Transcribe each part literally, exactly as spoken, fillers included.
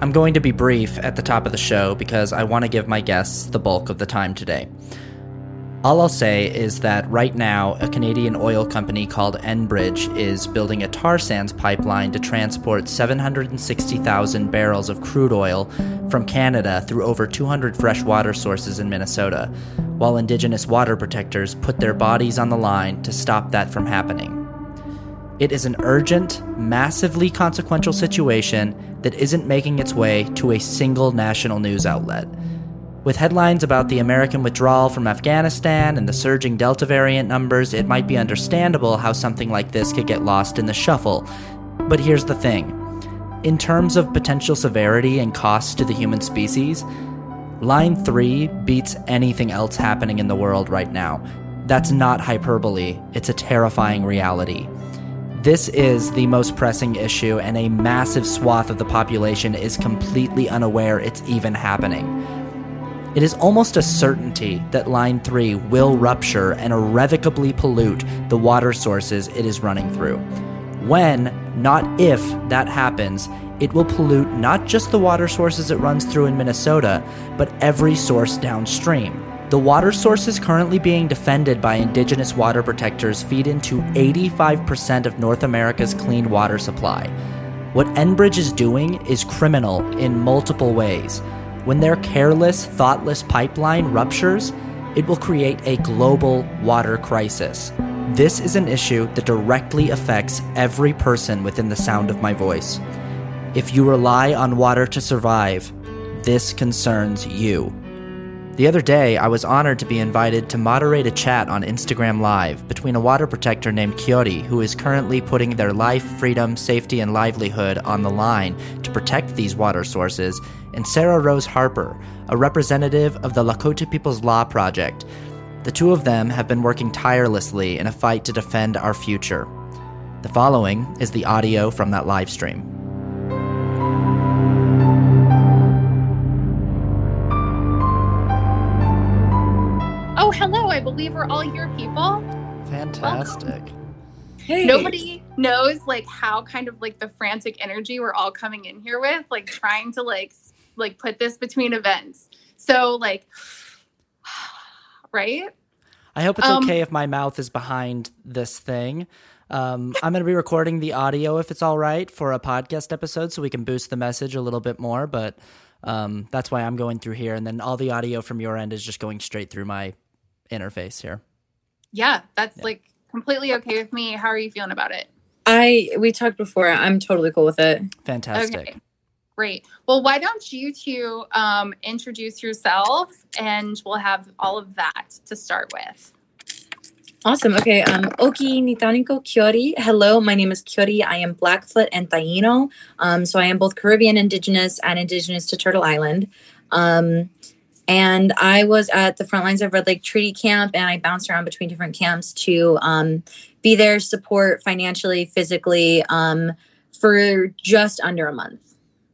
I'm going to be brief at the top of the show because I want to give my guests the bulk of the time today. All I'll say is that right now, a Canadian oil company called Enbridge is building a tar sands pipeline to transport seven hundred sixty thousand barrels of crude oil from Canada through over two hundred freshwater sources in Minnesota, while Indigenous water protectors put their bodies on the line to stop that from happening. It is an urgent, massively consequential situation that isn't making its way to a single national news outlet. With headlines about the American withdrawal from Afghanistan and the surging Delta variant numbers, it might be understandable how something like this could get lost in the shuffle. But here's the thing. In terms of potential severity and cost to the human species, Line three beats anything else happening in the world right now. That's not hyperbole, it's a terrifying reality. This is the most pressing issue, and a massive swath of the population is completely unaware it's even happening. It is almost a certainty that Line three will rupture and irrevocably pollute the water sources it is running through. When, not if, that happens, it will pollute not just the water sources it runs through in Minnesota, but every source downstream. The water sources currently being defended by Indigenous water protectors feed into eighty-five percent of North America's clean water supply. What Enbridge is doing is criminal in multiple ways. When their careless, thoughtless pipeline ruptures, it will create a global water crisis. This is an issue that directly affects every person within the sound of my voice. If you rely on water to survive, this concerns you. The other day, I was honored to be invited to moderate a chat on Instagram Live between a water protector named Kiori, who is currently putting their life, freedom, safety, and livelihood on the line to protect these water sources, and Sarah Rose Harper, a representative of the Lakota People's Law Project. The two of them have been working tirelessly in a fight to defend our future. The following is the audio from that live stream. Oh, hello. I believe we're all here, people. Fantastic. Welcome. Hey. Nobody knows, like, how kind of, like, the frantic energy we're all coming in here with, like, trying to, like, like put this between events. So, like, right? I hope it's um, okay if my mouth is behind this thing. Um, I'm going to be recording the audio, if it's all right, for a podcast episode so we can boost the message a little bit more, but um, that's why I'm going through here, and then all the audio from your end is just going straight through my interface here. Yeah, that's yeah. like completely okay with me. How are you feeling about it? I we talked before. I'm totally cool with it. Fantastic. Okay, great. Well, why don't you two um, introduce yourselves, and we'll have all of that to start with. Awesome. Okay. Um, Oki Nitaniko Kiori. Hello, my name is Kiori. I am Blackfoot and Taino. Um, so I am both Caribbean Indigenous and Indigenous to Turtle Island. Um, And I was at the front lines of Red Lake Treaty Camp, and I bounced around between different camps to um, be there, support financially, physically, um, for just under a month.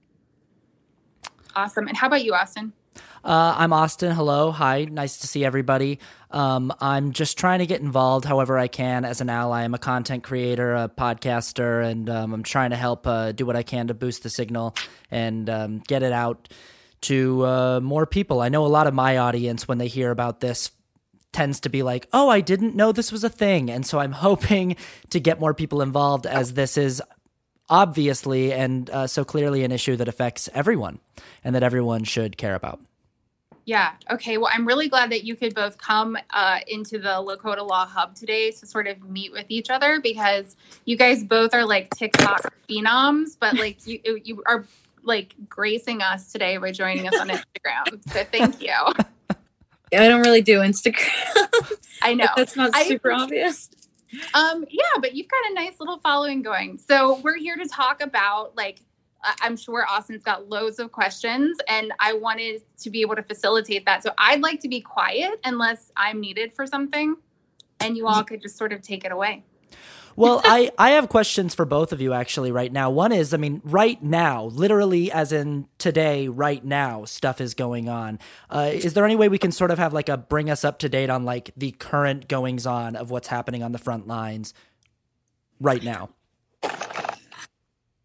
Awesome. And how about you, Austin? Uh, I'm Austin. Hello. Hi. Nice to see everybody. Um, I'm just trying to get involved however I can as an ally. I'm a content creator, a podcaster, and um, I'm trying to help uh, do what I can to boost the signal and um, get it out to uh, more people. I know a lot of my audience, when they hear about this, tends to be like, oh, I didn't know this was a thing. And so I'm hoping to get more people involved, as this is obviously and uh, so clearly an issue that affects everyone and that everyone should care about. Yeah. Okay. Well, I'm really glad that you could both come uh, into the Lakota Law Hub today to sort of meet with each other, because you guys both are like TikTok phenoms, but like you you are like gracing us today by joining us on Instagram. So thank you. Yeah, I don't really do Instagram. I know. That's not super I, obvious. Um, yeah, but you've got a nice little following going. So we're here to talk about, like, I'm sure Austin's got loads of questions, and I wanted to be able to facilitate that. So I'd like to be quiet unless I'm needed for something, and you all could just sort of take it away. Well, I, I have questions for both of you actually right now. One is, I mean, right now, literally as in today, right now, stuff is going on. Uh, is there any way we can sort of have like a bring us up to date on like the current goings on of what's happening on the front lines right now?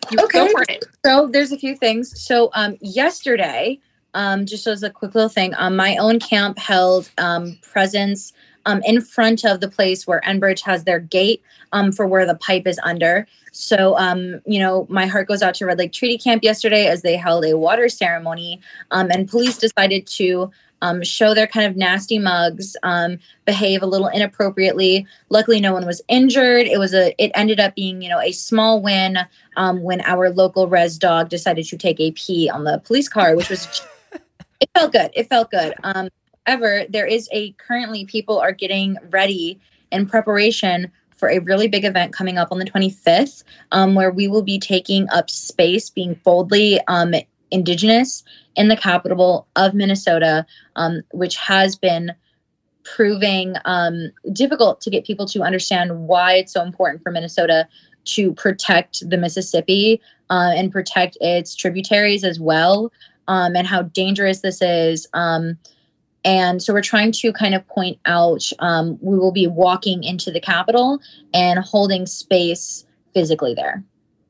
You Okay. Go for it. So there's a few things. So um, yesterday, um, just as a quick little thing, um, my own camp held um, presence um, in front of the place where Enbridge has their gate um, for where the pipe is under. So, um, you know, my heart goes out to Red Lake Treaty Camp yesterday as they held a water ceremony, um, and police decided to um, show their kind of nasty mugs, um, behave a little inappropriately. Luckily, no one was injured. It was a, it ended up being, you know, a small win um, when our local res dog decided to take a pee on the police car, which was, it felt good. It felt good. Um, however, there is a, currently people are getting ready in preparation for a really big event coming up on the twenty-fifth, um, where we will be taking up space, being boldly um, Indigenous in the capital of Minnesota, um, which has been proving um, difficult to get people to understand why it's so important for Minnesota to protect the Mississippi uh, and protect its tributaries as well, um, and how dangerous this is. Um, And so we're trying to kind of point out, um, we will be walking into the Capitol and holding space physically there.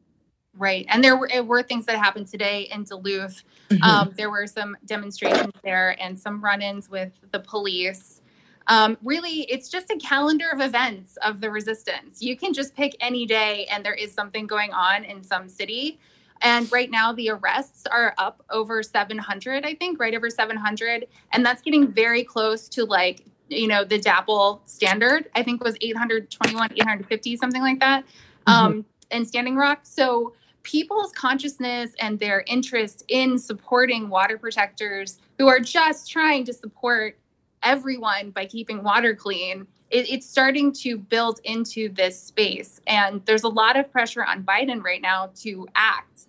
Right. And there were, were things that happened today in Duluth. Mm-hmm. Um, there were some demonstrations there and some run-ins with the police. Um, really, it's just a calendar of events of the resistance. You can just pick any day and there is something going on in some city. And right now the arrests are up over seven hundred, I think, right over seven hundred. And that's getting very close to, like, you know, the DAPL standard, I think was eight hundred twenty-one, eight hundred fifty, something like that, mm-hmm. um, in Standing Rock. So people's consciousness and their interest in supporting water protectors who are just trying to support everyone by keeping water clean, it, it's starting to build into this space. And there's a lot of pressure on Biden right now to act.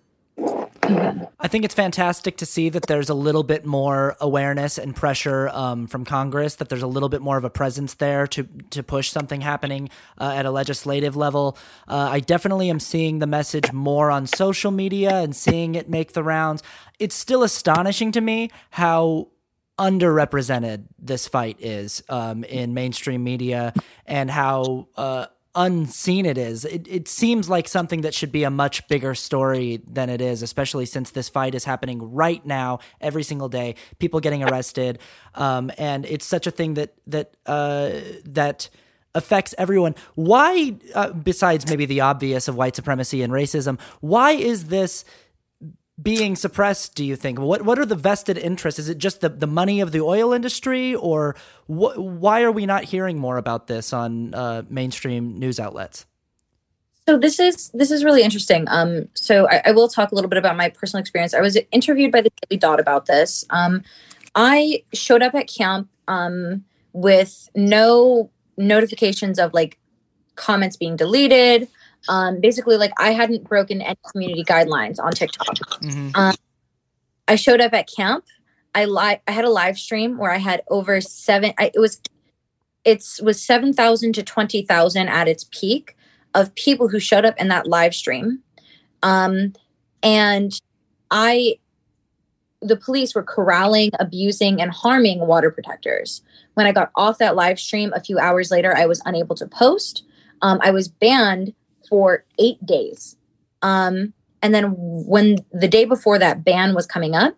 I think it's fantastic to see that there's a little bit more awareness and pressure um, from Congress, that there's a little bit more of a presence there to to push something happening uh, at a legislative level. Uh, I definitely am seeing the message more on social media and seeing it make the rounds. It's still astonishing to me how underrepresented this fight is um, in mainstream media, and how uh, unseen it is. It, it seems like something that should be a much bigger story than it is, especially since this fight is happening right now, every single day, people getting arrested. Um, and it's such a thing that, that, uh, that affects everyone. Why, uh, besides maybe the obvious of white supremacy and racism, why is this being suppressed, do you think? What what are the vested interests? Is it just the, the money of the oil industry, or wh- why are we not hearing more about this on uh, mainstream news outlets? So this is this is really interesting. Um, so I, I will talk a little bit about my personal experience. I was interviewed by the Daily Dot about this. Um, I showed up at camp um, with no notifications of, like, comments being deleted. Um, basically, like, I hadn't broken any community guidelines on TikTok. Mm-hmm. Um, I showed up at camp. I li- I had a live stream where I had over seven. I, it was it was seven thousand to twenty thousand at its peak of people who showed up in that live stream, um, and I. The police were corralling, abusing, and harming water protectors. When I got off that live stream a few hours later, I was unable to post. Um, I was banned for eight days. Um, and then when the day before that ban was coming up,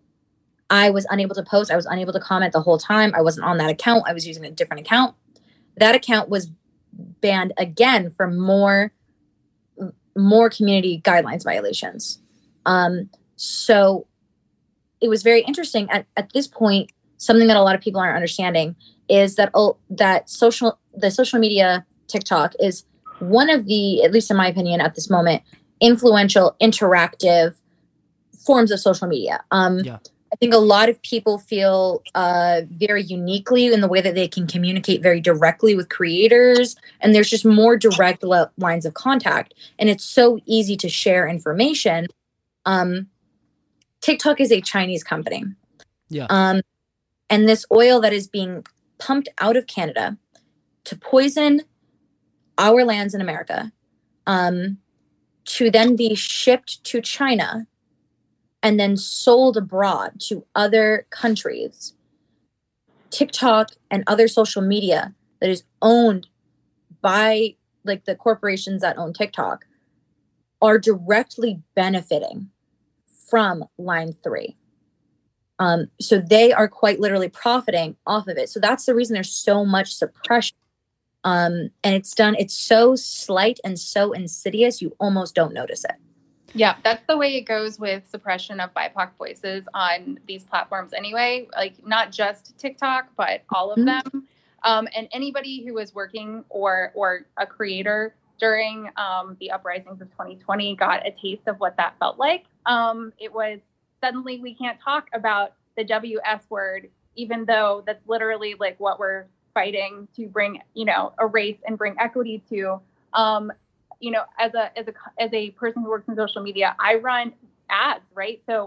I was unable to post. I was unable to comment the whole time. I wasn't on that account. I was using a different account. That account was banned again for more, more community guidelines violations. Um, so it was very interesting. At, at this point, something that a lot of people aren't understanding is that, oh, that social, the social media TikTok is one of the, at least in my opinion at this moment, influential, interactive forms of social media. Um, yeah. I think a lot of people feel uh, very uniquely in the way that they can communicate very directly with creators. And there's just more direct le- lines of contact. And it's so easy to share information. Um, TikTok is a Chinese company. Yeah. Um, and this oil that is being pumped out of Canada to poison our lands in America, um, to then be shipped to China and then sold abroad to other countries. TikTok and other social media that is owned by, like, the corporations that own TikTok are directly benefiting from line three. Um, so they are quite literally profiting off of it. So that's the reason there's so much suppression. Um, and it's done, it's so slight and so insidious, you almost don't notice it. Yeah, that's the way it goes with suppression of B I P O C voices on these platforms anyway, like not just TikTok, but all of mm-hmm. them. Um, and anybody who was working or or a creator during um, the uprisings of twenty twenty got a taste of what that felt like. Um, it was suddenly we can't talk about the W S word, even though that's literally like what we're fighting to bring, you know, erase and bring equity to. Um, you know, as a as a as a person who works in social media, I run ads, right? So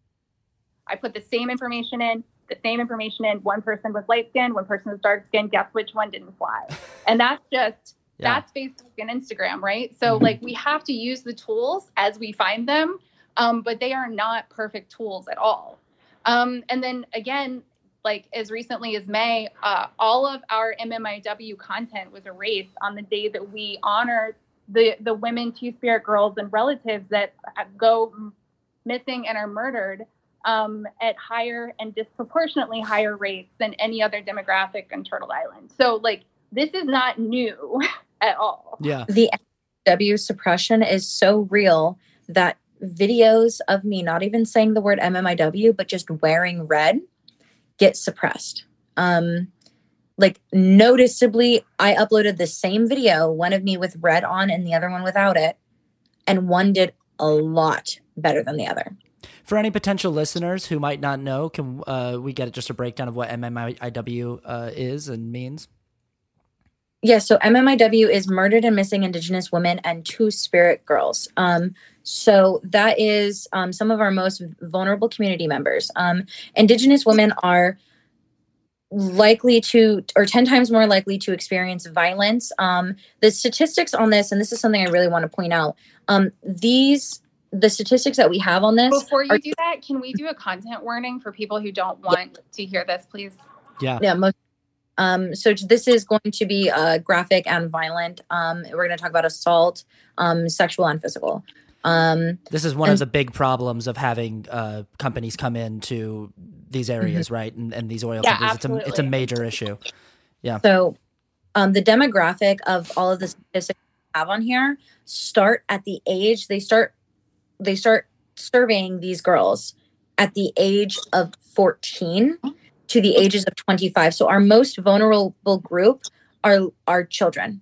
I put the same information in, the same information in. One person was light skinned, one person was dark skinned. Guess which one didn't fly? And that's just yeah. that's Facebook and Instagram, right? So like we have to use the tools as we find them, um, but they are not perfect tools at all. Um, and then again, like as recently as May, uh, all of our M M I W content was erased on the day that we honored the the women, Two-Spirit girls, and relatives that go missing and are murdered um, at higher and disproportionately higher rates than any other demographic on Turtle Island. So, like, this is not new at all. Yeah. The M M I W suppression is so real that videos of me not even saying the word M M I W, but just wearing red get suppressed. Um, Like noticeably, I uploaded the same video, one of me with red on and the other one without it. And one did a lot better than the other. For any potential listeners who might not know, can uh, we get just a breakdown of what M M I W uh, is and means? Yeah, so M M I W is Murdered and Missing Indigenous Women and Two-Spirit Girls. Um, so that is um, some of our most vulnerable community members. Um, Indigenous women are likely to, or ten times more likely to experience violence. Um, the statistics on this, and this is something I really want to point out, um, these, the statistics that we have on this. Before you are, do that, can we do a content warning for people who don't want yeah. to hear this, please? Yeah. Yeah. Most, um, so this is going to be uh, graphic and violent. Um, we're going to talk about assault, um, sexual and physical. Um, this is one and, of the big problems of having uh, companies come into these areas, mm-hmm. right? And, and these oil yeah, companies, absolutely. it's a, it's a major issue. Yeah. So um, the demographic of all of the statistics we have on here start at the age, they start, they start surveying these girls at the age of fourteen to the ages of twenty-five. So our most vulnerable group are, are children.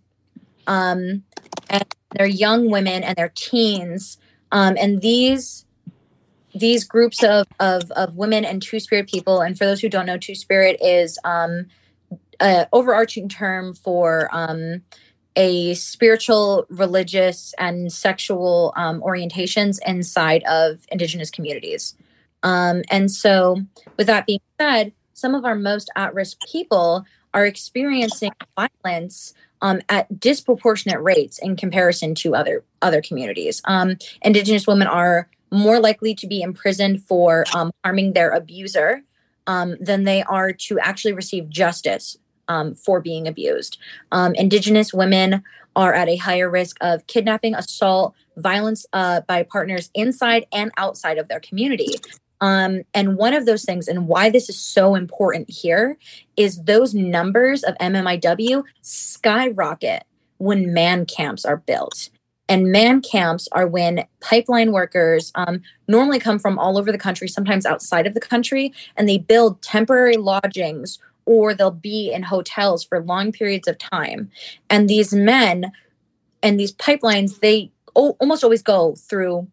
Um, and they're young women and they're teens. Um, and these these groups of, of, of women and Two-Spirit people, and for those who don't know, Two-Spirit is um, an overarching term for um, a spiritual, religious, and sexual um, orientations inside of Indigenous communities. Um, and so with that being said, some of our most at-risk people are experiencing violence Um, at disproportionate rates in comparison to other other communities. Um, Indigenous women are more likely to be imprisoned for um, harming their abuser um, than they are to actually receive justice um, for being abused. Um, Indigenous women are at a higher risk of kidnapping, assault, violence uh, by partners inside and outside of their community. Um, and one of those things, and why this is so important here, is those numbers of M M I W skyrocket when man camps are built. And man camps are when pipeline workers um, normally come from all over the country, sometimes outside of the country, and they build temporary lodgings or they'll be in hotels for long periods of time. And these men and these pipelines, they o- almost always go through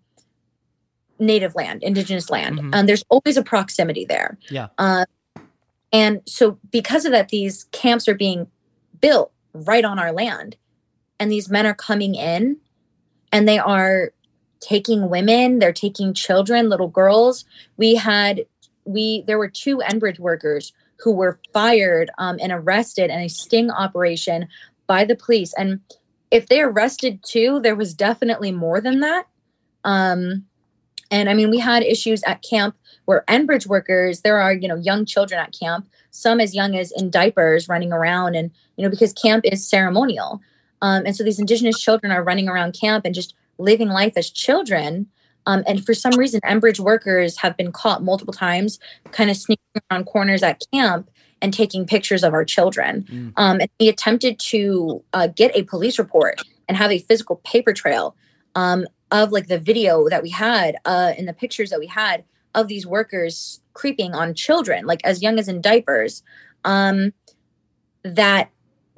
native land, indigenous land. Mm-hmm. Um, there's always a proximity there. Yeah. Uh, and so because of that, these camps are being built right on our land. And these men are coming in and they are taking women, they're taking children, little girls. We had, we, there were two Enbridge workers who were fired um, and arrested in a sting operation by the police. And if they arrested two, there was definitely more than that. Um, And I mean, we had issues at camp where Enbridge workers, there are, you know, young children at camp, some as young as in diapers running around. And, you know, because camp is ceremonial. Um, and so these Indigenous children are running around camp and just living life as children. Um, and for some reason, Enbridge workers have been caught multiple times kind of sneaking around corners at camp and taking pictures of our children. Mm. Um, and we attempted to uh, get a police report and have a physical paper trail um, of like the video that we had uh, and the pictures that we had of these workers creeping on children, like as young as in diapers, um, that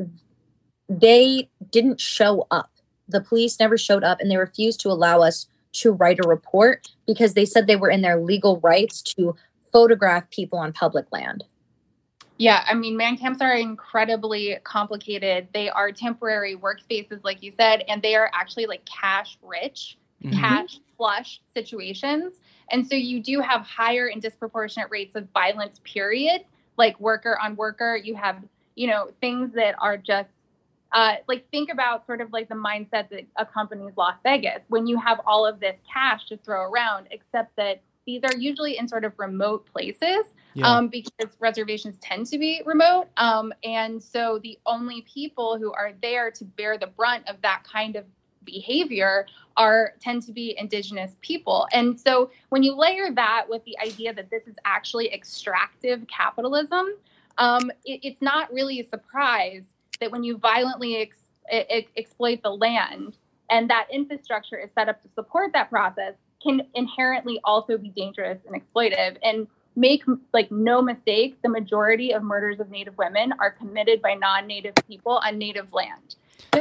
they didn't show up. The police never showed up, and they refused to allow us to write a report because they said they were in their legal rights to photograph people on public land. Yeah, I mean, man camps are incredibly complicated. They are temporary workspaces, like you said, and they are actually like cash rich, mm-hmm. cash flush situations. And so you do have higher and disproportionate rates of violence, period, like worker on worker. You have, you know, things that are just uh, like, think about sort of like the mindset that accompanies Las Vegas when you have all of this cash to throw around, except that these are usually in sort of remote places. Yeah. Um, because reservations tend to be remote. Um, and so the only people who are there to bear the brunt of that kind of behavior are tend to be indigenous people. And so when you layer that with the idea that this is actually extractive capitalism, um, it, it's not really a surprise that when you violently ex- ex- exploit the land and that infrastructure is set up to support that process can inherently also be dangerous and exploitive. And make like no mistake, the majority of murders of Native women are committed by non-Native people on Native land.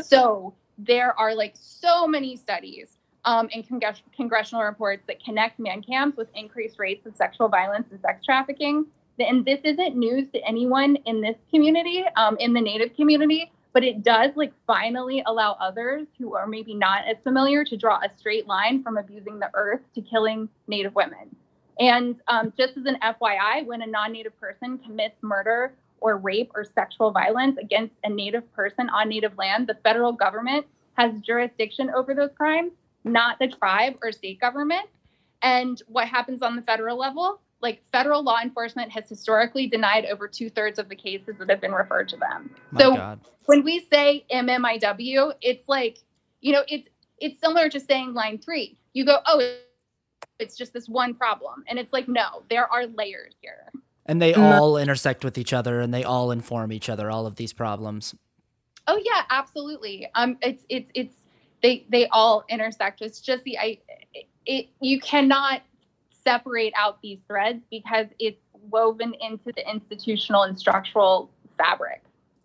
So there are like so many studies um, and congr- congressional reports that connect man camps with increased rates of sexual violence and sex trafficking. And this isn't news to anyone in this community, um, in the Native community, but it does like finally allow others who are maybe not as familiar to draw a straight line from abusing the earth to killing Native women. And um, just as an F Y I, when a non-Native person commits murder or rape or sexual violence against a Native person on Native land, the federal government has jurisdiction over those crimes, not the tribe or state government. And what happens on the federal level? Like federal law enforcement has historically denied over two thirds of the cases that have been referred to them. My so God. When we say M M I W, it's like, you know, it's it's similar to saying line three. You go, oh, it's just this one problem. And it's like, no, there are layers here. And they all intersect with each other and they all inform each other, all of these problems. Oh yeah, absolutely. Um, it's, it's, it's, they, they all intersect. It's just the, I, it, you cannot separate out these threads because it's woven into the institutional and structural fabric.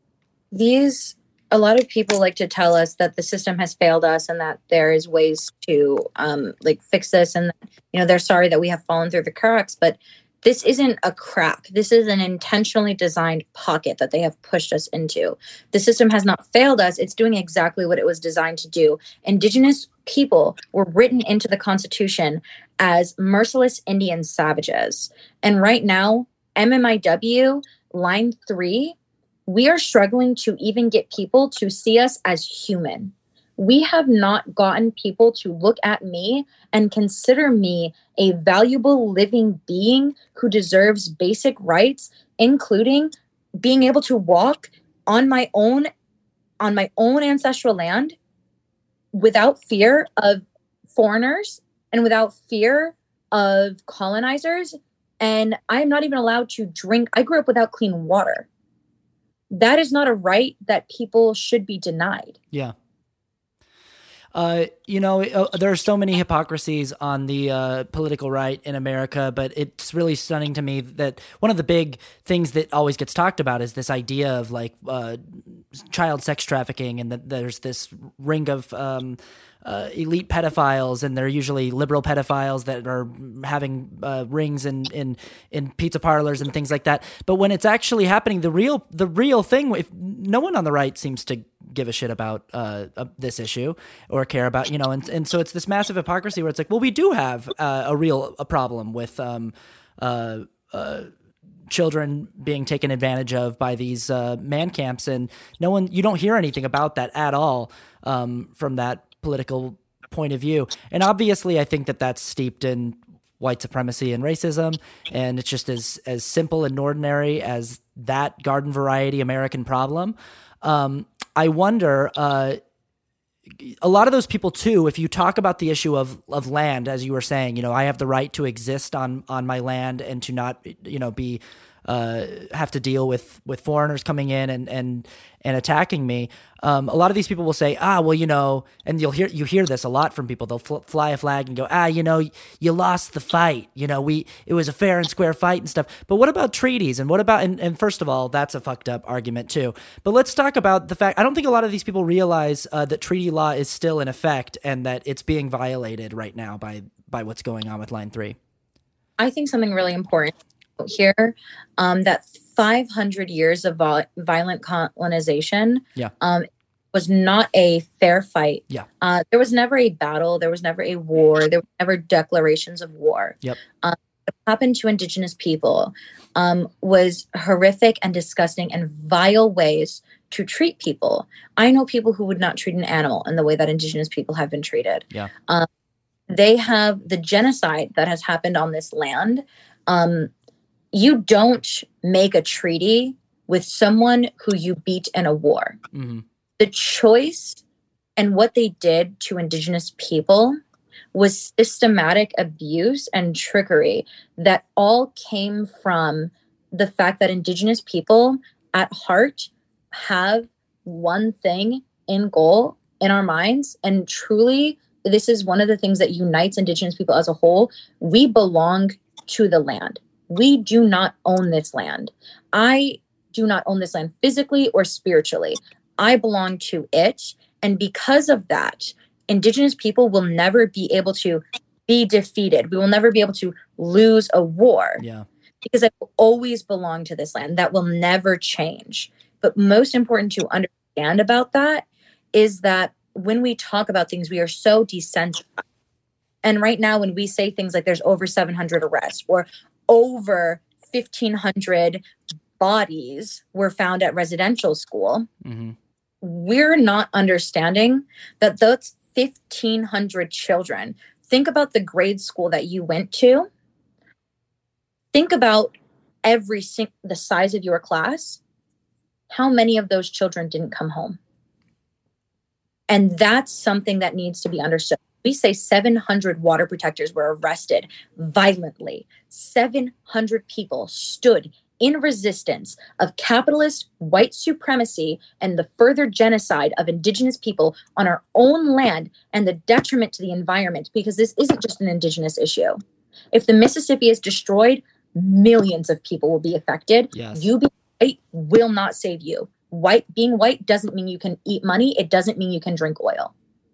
These, a lot of people like to tell us that the system has failed us and that there is ways to um, like fix this. And, you know, they're sorry that we have fallen through the cracks, but this isn't a crack. This is an intentionally designed pocket that they have pushed us into. The system has not failed us. It's doing exactly what it was designed to do. Indigenous people were written into the Constitution as merciless Indian savages. And right now, M M I W, line three, we are struggling to even get people to see us as human. We have not gotten people to look at me and consider me a valuable living being who deserves basic rights, including being able to walk on my own, on my own ancestral land without fear of foreigners and without fear of colonizers. And I am not even allowed to drink. I grew up without clean water. That is not a right that people should be denied. Yeah. Uh, you know, uh, there are so many hypocrisies on the uh, political right in America, but it's really stunning to me that one of the big things that always gets talked about is this idea of like uh, child sex trafficking, and that there's this ring of um, uh, elite pedophiles, and they're usually liberal pedophiles that are having uh, rings in, in in pizza parlors and things like that. But when it's actually happening, the real the real thing, if no one on the right seems to give a shit about uh, uh, this issue or care about, you know, and, and so it's this massive hypocrisy where it's like, well, we do have uh, a real a problem with um, uh, uh, children being taken advantage of by these uh, man camps, and no one, you don't hear anything about that at all um, from that political point of view. And obviously I think that that's steeped in white supremacy and racism, and it's just as, as simple and ordinary as that garden variety American problem. Um, I wonder, uh, a lot of those people too, if you talk about the issue of, of land, as you were saying, you know, I have the right to exist on, on my land and to not, you know, be, uh, have to deal with, with foreigners coming in and, and, and attacking me. Um, a lot of these people will say, ah, well, you know, and you'll hear, you hear this a lot from people. They'll fl- fly a flag and go, ah, you know, you lost the fight. You know, we, it was a fair and square fight and stuff. But what about treaties? And what about, and, and first of all, that's a fucked up argument too. But let's talk about the fact, I don't think a lot of these people realize uh, that treaty law is still in effect and that it's being violated right now by, by what's going on with Line three. I think something really important here, um, that five hundred years of vol- violent colonization yeah. um, was not a fair fight. Yeah. Uh, there was never a battle. There was never a war. There were never declarations of war. Yep. Um, what happened to Indigenous people um, was horrific and disgusting and vile ways to treat people. I know people who would not treat an animal in the way that Indigenous people have been treated. Yeah. Um, they have the genocide that has happened on this land. Um, You don't make a treaty with someone who you beat in a war. Mm-hmm. The choice and what they did to Indigenous people was systematic abuse and trickery that all came from the fact that Indigenous people at heart have one thing in goal in our minds. And truly, this is one of the things that unites Indigenous people as a whole. We belong to the land. We do not own this land. I do not own this land physically or spiritually. I belong to it. And because of that, Indigenous people will never be able to be defeated. We will never be able to lose a war. Yeah. Because I will always belong to this land. That will never change. But most important to understand about that is that when we talk about things, we are so decentralized. And right now, when we say things like there's over seven hundred arrests or over fifteen hundred bodies were found at residential school, mm-hmm. we're not understanding that those fifteen hundred children, think about the grade school that you went to. Think about every sing- the size of your class. How many of those children didn't come home? And that's something that needs to be understood. We say seven hundred water protectors were arrested violently. seven hundred people stood in resistance of capitalist white supremacy and the further genocide of Indigenous people on our own land and the detriment to the environment, because this isn't just an Indigenous issue. If the Mississippi is destroyed, millions of people will be affected. Yes. You being white will not save you. White being white doesn't mean you can eat money. It doesn't mean you can drink oil.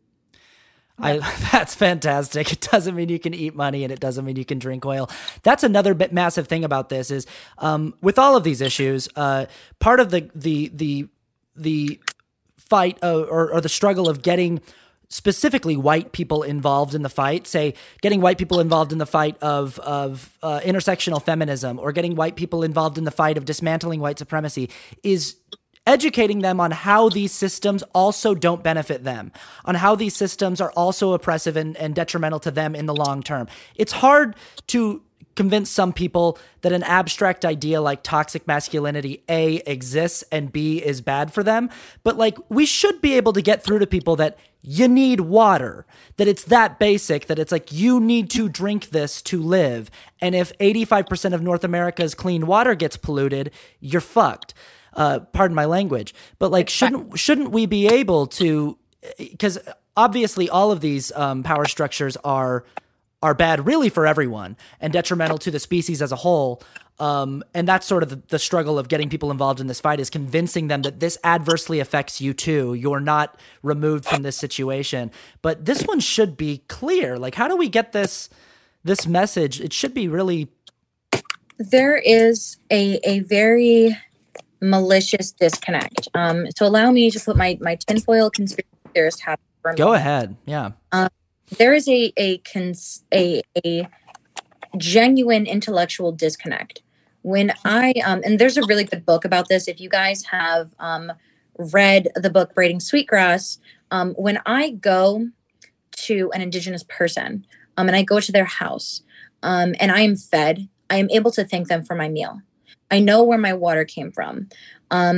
I, that's fantastic. It doesn't mean you can eat money and it doesn't mean you can drink oil. That's another bit massive thing about this is um, with all of these issues, uh, part of the, the, the, the fight uh, or, or the struggle of getting specifically white people involved in the fight, say getting white people involved in the fight of, of uh, intersectional feminism or getting white people involved in the fight of dismantling white supremacy is educating them on how these systems also don't benefit them, on how these systems are also oppressive and, and detrimental to them in the long term. It's hard to convince some people that an abstract idea like toxic masculinity, A, exists and B, is bad for them. But like, we should be able to get through to people that you need water, that it's that basic, that it's like, you need to drink this to live. And if eighty-five percent of North America's clean water gets polluted, you're fucked. Uh, pardon my language, but like, shouldn't, shouldn't we be able to, because obviously all of these um, power structures are, are bad really for everyone and detrimental to the species as a whole. Um, and that's sort of the, the struggle of getting people involved in this fight, is convincing them that this adversely affects you too. You're not removed from this situation, but this one should be clear. Like, how do we get this, this message? It should be really. There is a, a very malicious disconnect. Um, so allow me to put my, my tinfoil conspiracy theorist hat on. Go ahead. Yeah. Um, there is a, a, cons- a, a genuine intellectual disconnect. When I, um, and there's a really good book about this. If you guys have um, read the book Braiding Sweetgrass, um, when I go to an Indigenous person um, and I go to their house um, and I am fed, I am able to thank them for my meal. I know where my water came from. Um,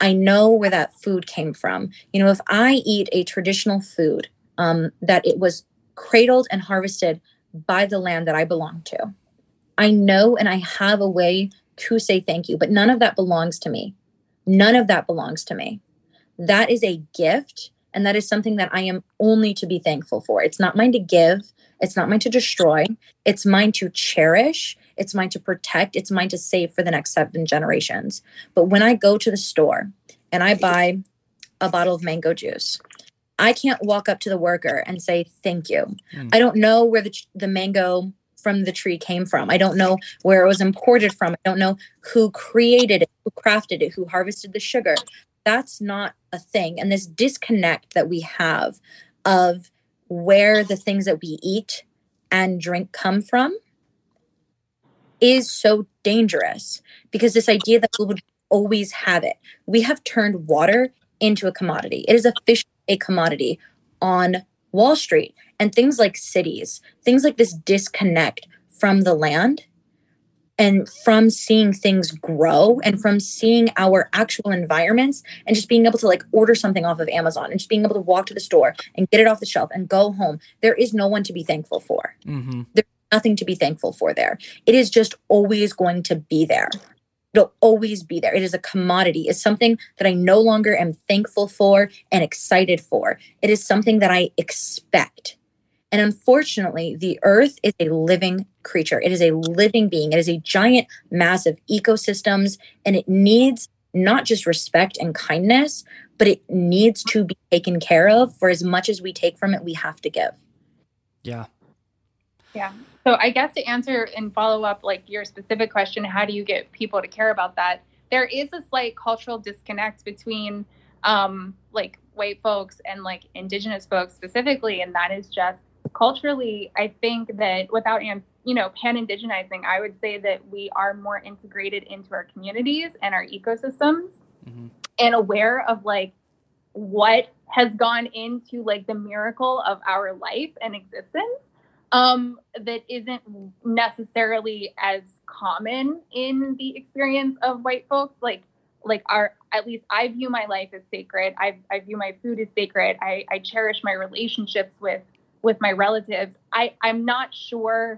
I know where that food came from. You know, if I eat a traditional food um, that it was cradled and harvested by the land that I belong to, I know and I have a way to say thank you, but none of that belongs to me. None of that belongs to me. That is a gift, and that is something that I am only to be thankful for. It's not mine to give. It's not mine to destroy. It's mine to cherish. It's mine to protect. It's mine to save for the next seven generations. But when I go to the store and I buy a bottle of mango juice, I can't walk up to the worker and say, thank you. Mm. I don't know where the, the mango from the tree came from. I don't know where it was imported from. I don't know who created it, who crafted it, who harvested the sugar. That's not a thing. And this disconnect that we have of where the things that we eat and drink come from is so dangerous, because this idea that we would always have it. We have turned water into a commodity. It is officially a commodity on Wall Street. And things like cities, things like this disconnect from the land and from seeing things grow and from seeing our actual environments and just being able to like order something off of Amazon and just being able to walk to the store and get it off the shelf and go home. There is no one to be thankful for. Mm-hmm. There's nothing to be thankful for there. It is just always going to be there. It'll always be there. It is a commodity. It's something that I no longer am thankful for and excited for. It is something that I expect. And unfortunately, the earth is a living creature. It is a living being. It is a giant, massive ecosystems, and it needs not just respect and kindness, but it needs to be taken care of. For as much as we take from it, we have to give. Yeah. Yeah. So I guess to answer and follow up like your specific question, how do you get people to care about that? There is a slight cultural disconnect between um, like white folks and like indigenous folks specifically. And that is just culturally, I think that without, you know, pan-indigenizing, I would say that we are more integrated into our communities and our ecosystems mm-hmm. and aware of like what has gone into like the miracle of our life and existence. Um, that isn't necessarily as common in the experience of white folks. Like, like our, at least I view my life as sacred. I, I view my food as sacred. I, I cherish my relationships with, with my relatives. I, I'm not sure,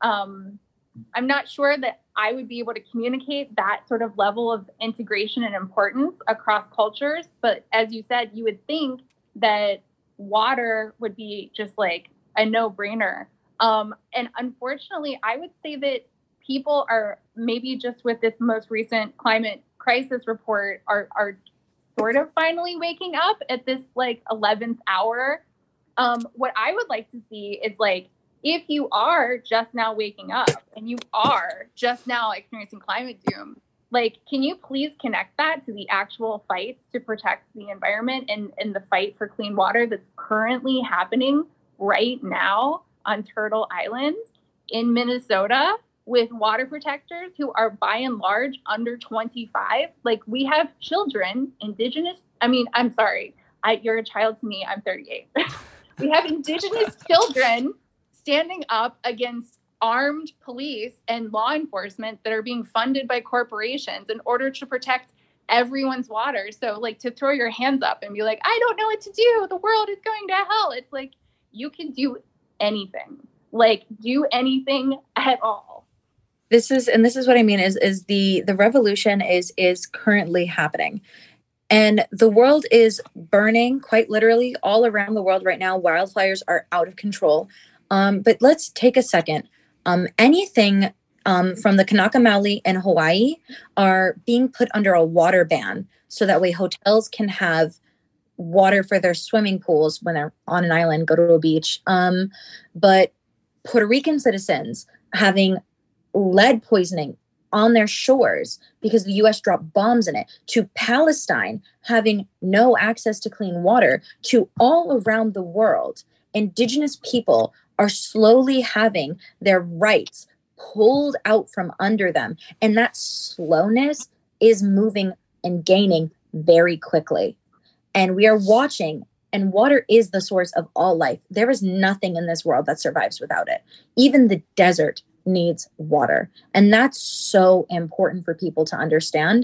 um, I'm not sure that I would be able to communicate that sort of level of integration and importance across cultures. But as you said, you would think that water would be just like a no-brainer. Um, and unfortunately, I would say that people are maybe just with this most recent climate crisis report are, are sort of finally waking up at this like eleventh hour. Um, what I would like to see is like, if you are just now waking up and you are just now experiencing climate doom, like, can you please connect that to the actual fights to protect the environment and, and the fight for clean water that's currently happening right now on Turtle Island in Minnesota with water protectors who are by and large under twenty-five. Like, we have children, indigenous, I mean, I'm sorry, I, you're a child to me, I'm thirty-eight. We have indigenous children standing up against armed police and law enforcement that are being funded by corporations in order to protect everyone's water. So like, to throw your hands up and be like, I don't know what to do, the world is going to hell. It's like, you can do anything, like do anything at all. This is, and this is what I mean is, is the, the revolution is, is currently happening, and the world is burning quite literally all around the world right now. Wildfires are out of control. Um, but let's take a second. Um, anything um, from the Kanaka Maoli in Hawaii are being put under a water ban. So that way hotels can have water for their swimming pools when they're on an island, go to a beach. Um, but Puerto Rican citizens having lead poisoning on their shores because the U S dropped bombs in it, to Palestine having no access to clean water, to all around the world, indigenous people are slowly having their rights pulled out from under them. And that slowness is moving and gaining very quickly. And we are watching, and water is the source of all life. There is nothing in this world that survives without it. Even the desert needs water. And that's so important for people to understand,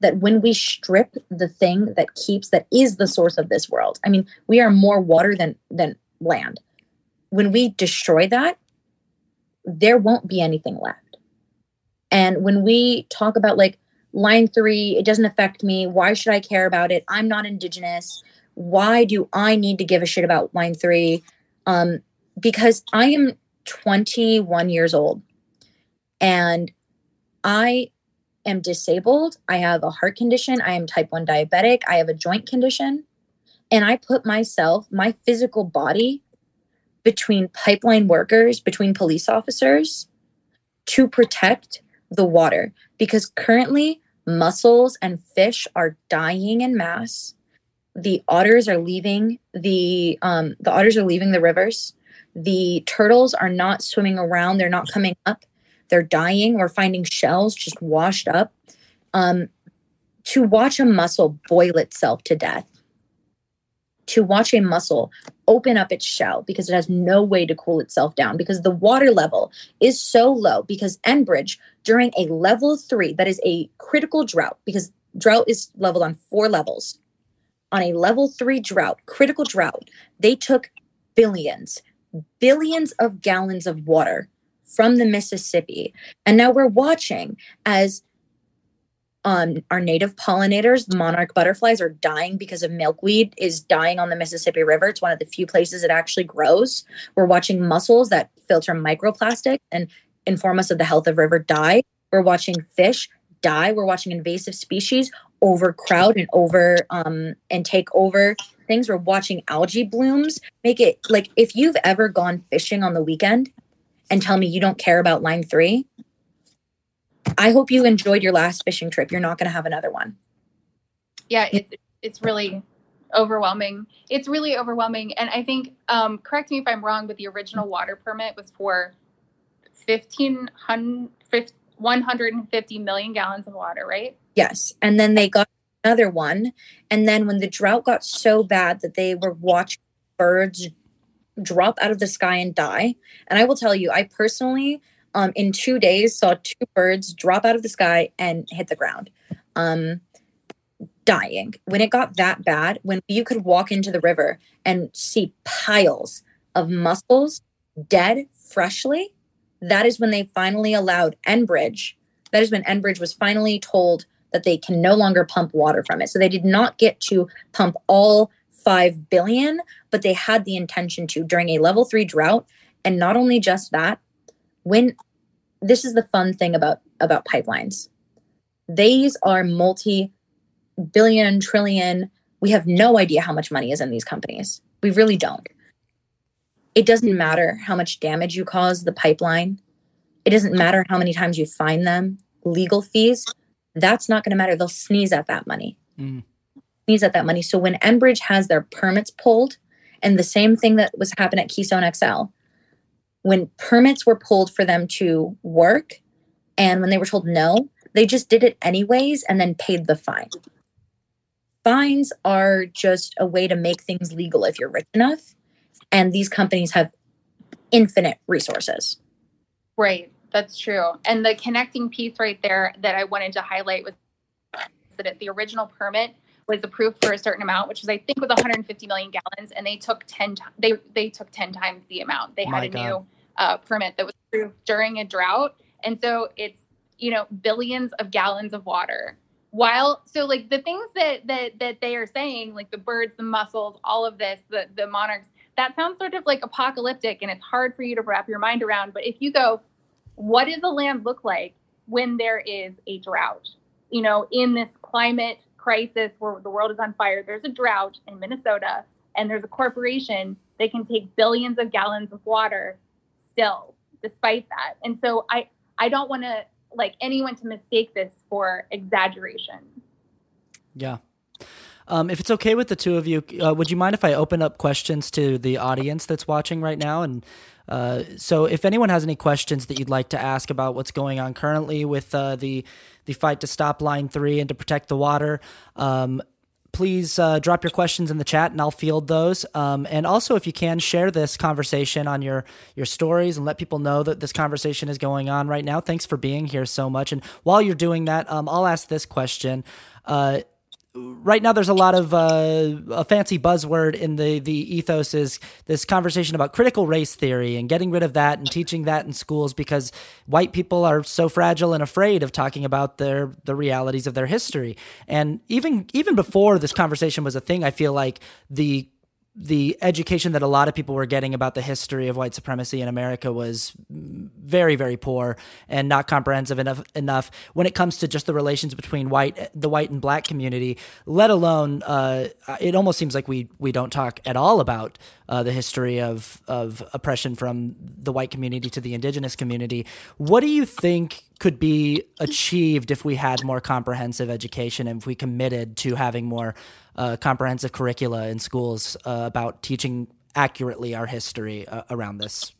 that when we strip the thing that keeps, that is the source of this world, I mean, we are more water than than land. When we destroy that, there won't be anything left. And when we talk about like line three, it doesn't affect me. Why should I care about it? I'm not Indigenous. Why do I need to give a shit about line three? Um, because I am twenty-one years old and I am disabled. I have a heart condition. I am type one diabetic. I have a joint condition. And I put myself, my physical body, between pipeline workers, between police officers to protect the water. Because currently mussels and fish are dying in mass. The otters are leaving the um, the otters are leaving the rivers. The turtles are not swimming around. They're not coming up. They're dying. We're finding shells just washed up. Um, to watch a mussel boil itself to death, to watch a mussel open up its shell because it has no way to cool itself down, because the water level is so low, because Enbridge, during a level three, that is a critical drought, because drought is leveled on four levels. On a level three drought, critical drought, they took billions, billions of gallons of water from the Mississippi. And now we're watching as um, our native pollinators, the monarch butterflies, are dying because of milkweed is dying on the Mississippi River. It's one of the few places it actually grows. We're watching mussels that filter microplastic and inform us of the health of river die. We're watching fish die. We're watching invasive species overcrowd and over um, and take over things. We're watching algae blooms make it like, if you've ever gone fishing on the weekend and tell me you don't care about line three, I hope you enjoyed your last fishing trip. You're not going to have another one. Yeah, it's it's really overwhelming. It's really overwhelming. And I think, um, correct me if I'm wrong, but the original water permit was for fifteen hundred, one hundred fifty million gallons of water, right? Yes. And then they got another one. And then when the drought got so bad that they were watching birds drop out of the sky and die. And I will tell you, I personally, um, in two days, saw two birds drop out of the sky and hit the ground, um, dying. When it got that bad, when you could walk into the river and see piles of mussels dead freshly, that is when they finally allowed Enbridge. That is when Enbridge was finally told that they can no longer pump water from it. So they did not get to pump all five billion, but they had the intention to during a level three drought. And not only just that, when this is the fun thing about, about pipelines, these are multi-billion, trillion. We have no idea how much money is in these companies. We really don't. It doesn't matter how much damage you cause the pipeline. It doesn't matter how many times you fine them. Legal fees, that's not going to matter. They'll sneeze at that money. Mm. Sneeze at that money. So when Enbridge has their permits pulled, and the same thing that was happening at Keystone X L, when permits were pulled for them to work, and when they were told no, they just did it anyways and then paid the fine. Fines are just a way to make things legal if you're rich enough. And these companies have infinite resources. Right. That's true. And the connecting piece right there that I wanted to highlight was that the original permit was approved for a certain amount, which was, I think, was one hundred fifty million gallons. And they took ten, they, they took ten times the amount. They had My a God. new uh, permit that was approved during a drought. And so it's, you know, billions of gallons of water. While, so like the things that, that, that they are saying, like the birds, the mussels, all of this, the, the monarchs, that sounds sort of like apocalyptic and it's hard for you to wrap your mind around. But if you go, what does the land look like when there is a drought? You know, in this climate crisis where the world is on fire, there's a drought in Minnesota and there's a corporation that can take billions of gallons of water still, despite that. And so I, I don't want to like anyone to mistake this for exaggeration. Yeah. Um, if it's okay with the two of you, uh, would you mind if I open up questions to the audience that's watching right now? And uh, so if anyone has any questions that you'd like to ask about what's going on currently with uh, the the fight to stop line three and to protect the water, um, please uh, drop your questions in the chat and I'll field those. Um, and also, if you can, share this conversation on your, your stories and let people know that this conversation is going on right now. Thanks for being here so much. And while you're doing that, um, I'll ask this question. Uh, Right now, there's a lot of uh, a fancy buzzword in the, the ethos is this conversation about critical race theory and getting rid of that and teaching that in schools because white people are so fragile and afraid of talking about their the realities of their history. And even even before this conversation was a thing, I feel like the the education that a lot of people were getting about the history of white supremacy in America was very, very poor and not comprehensive enough enough when it comes to just the relations between white, the white and black community, let alone, uh, it almost seems like we, we don't talk at all about uh, the history of, of oppression from the white community to the indigenous community. What do you think could be achieved if we had more comprehensive education and if we committed to having more uh, comprehensive curricula in schools uh, about teaching accurately our history uh, around this?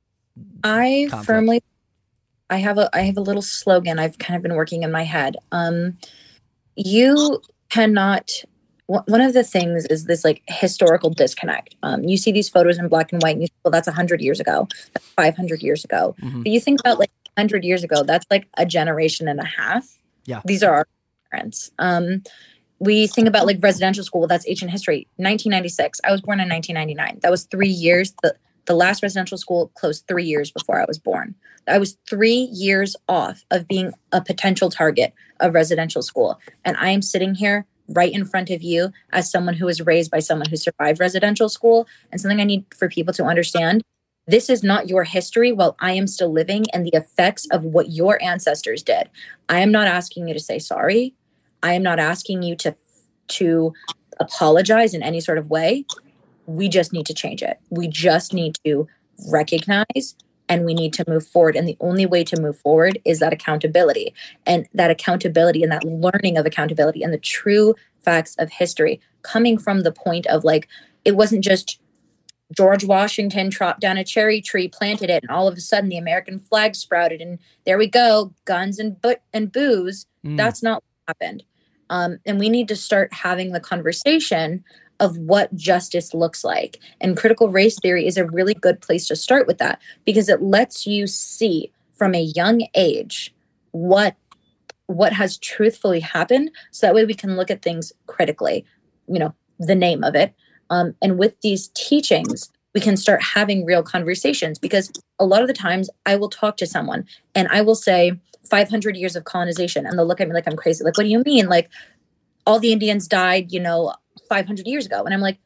I conflict? firmly, I have a, I have a little slogan I've kind of been working in my head. Um, you cannot, one of the things is this like historical disconnect. Um, you see these photos in black and white and you say, well, that's a hundred years ago, that's five hundred years ago. Mm-hmm. But you think about like a hundred years ago, that's like a generation and a half. Yeah. These are our parents. Um, we think about like residential school, that's ancient history. nineteen ninety-six, I was born in nineteen ninety-nine. That was three years. The, the last residential school closed three years before I was born. I was three years off of being a potential target of residential school. And I am sitting here right in front of you as someone who was raised by someone who survived residential school. And something I need for people to understand, this is not your history while I am still living and the effects of what your ancestors did. I am not asking you to say sorry. I am not asking you to, to apologize in any sort of way. We just need to change it. We just need to recognize and we need to move forward. And the only way to move forward is that accountability and that accountability and that learning of accountability and the true facts of history coming from the point of like, it wasn't just George Washington chopped down a cherry tree, planted it, and all of a sudden the American flag sprouted and there we go, guns and but and booze. Mm. That's not what happened. Um, and we need to start having the conversation of what justice looks like. And critical race theory is a really good place to start with that because it lets you see from a young age what what has truthfully happened. So that way we can look at things critically, you know, the name of it. Um, and with these teachings, we can start having real conversations because a lot of the times I will talk to someone and I will say five hundred years of colonization and they'll look at me like I'm crazy. Like, what do you mean? Like all the Indians died, you know, five hundred years ago. And I'm like,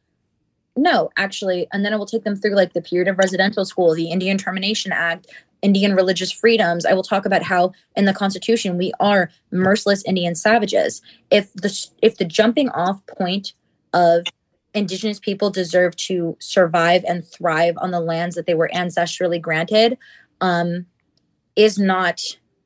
no, actually. And then I will take them through like the period of residential school, the Indian Termination Act, Indian religious freedoms. I will talk about how in the Constitution, we are merciless Indian savages. If the, if the jumping off point of Indigenous people deserve to survive and thrive on the lands that they were ancestrally granted, um, is not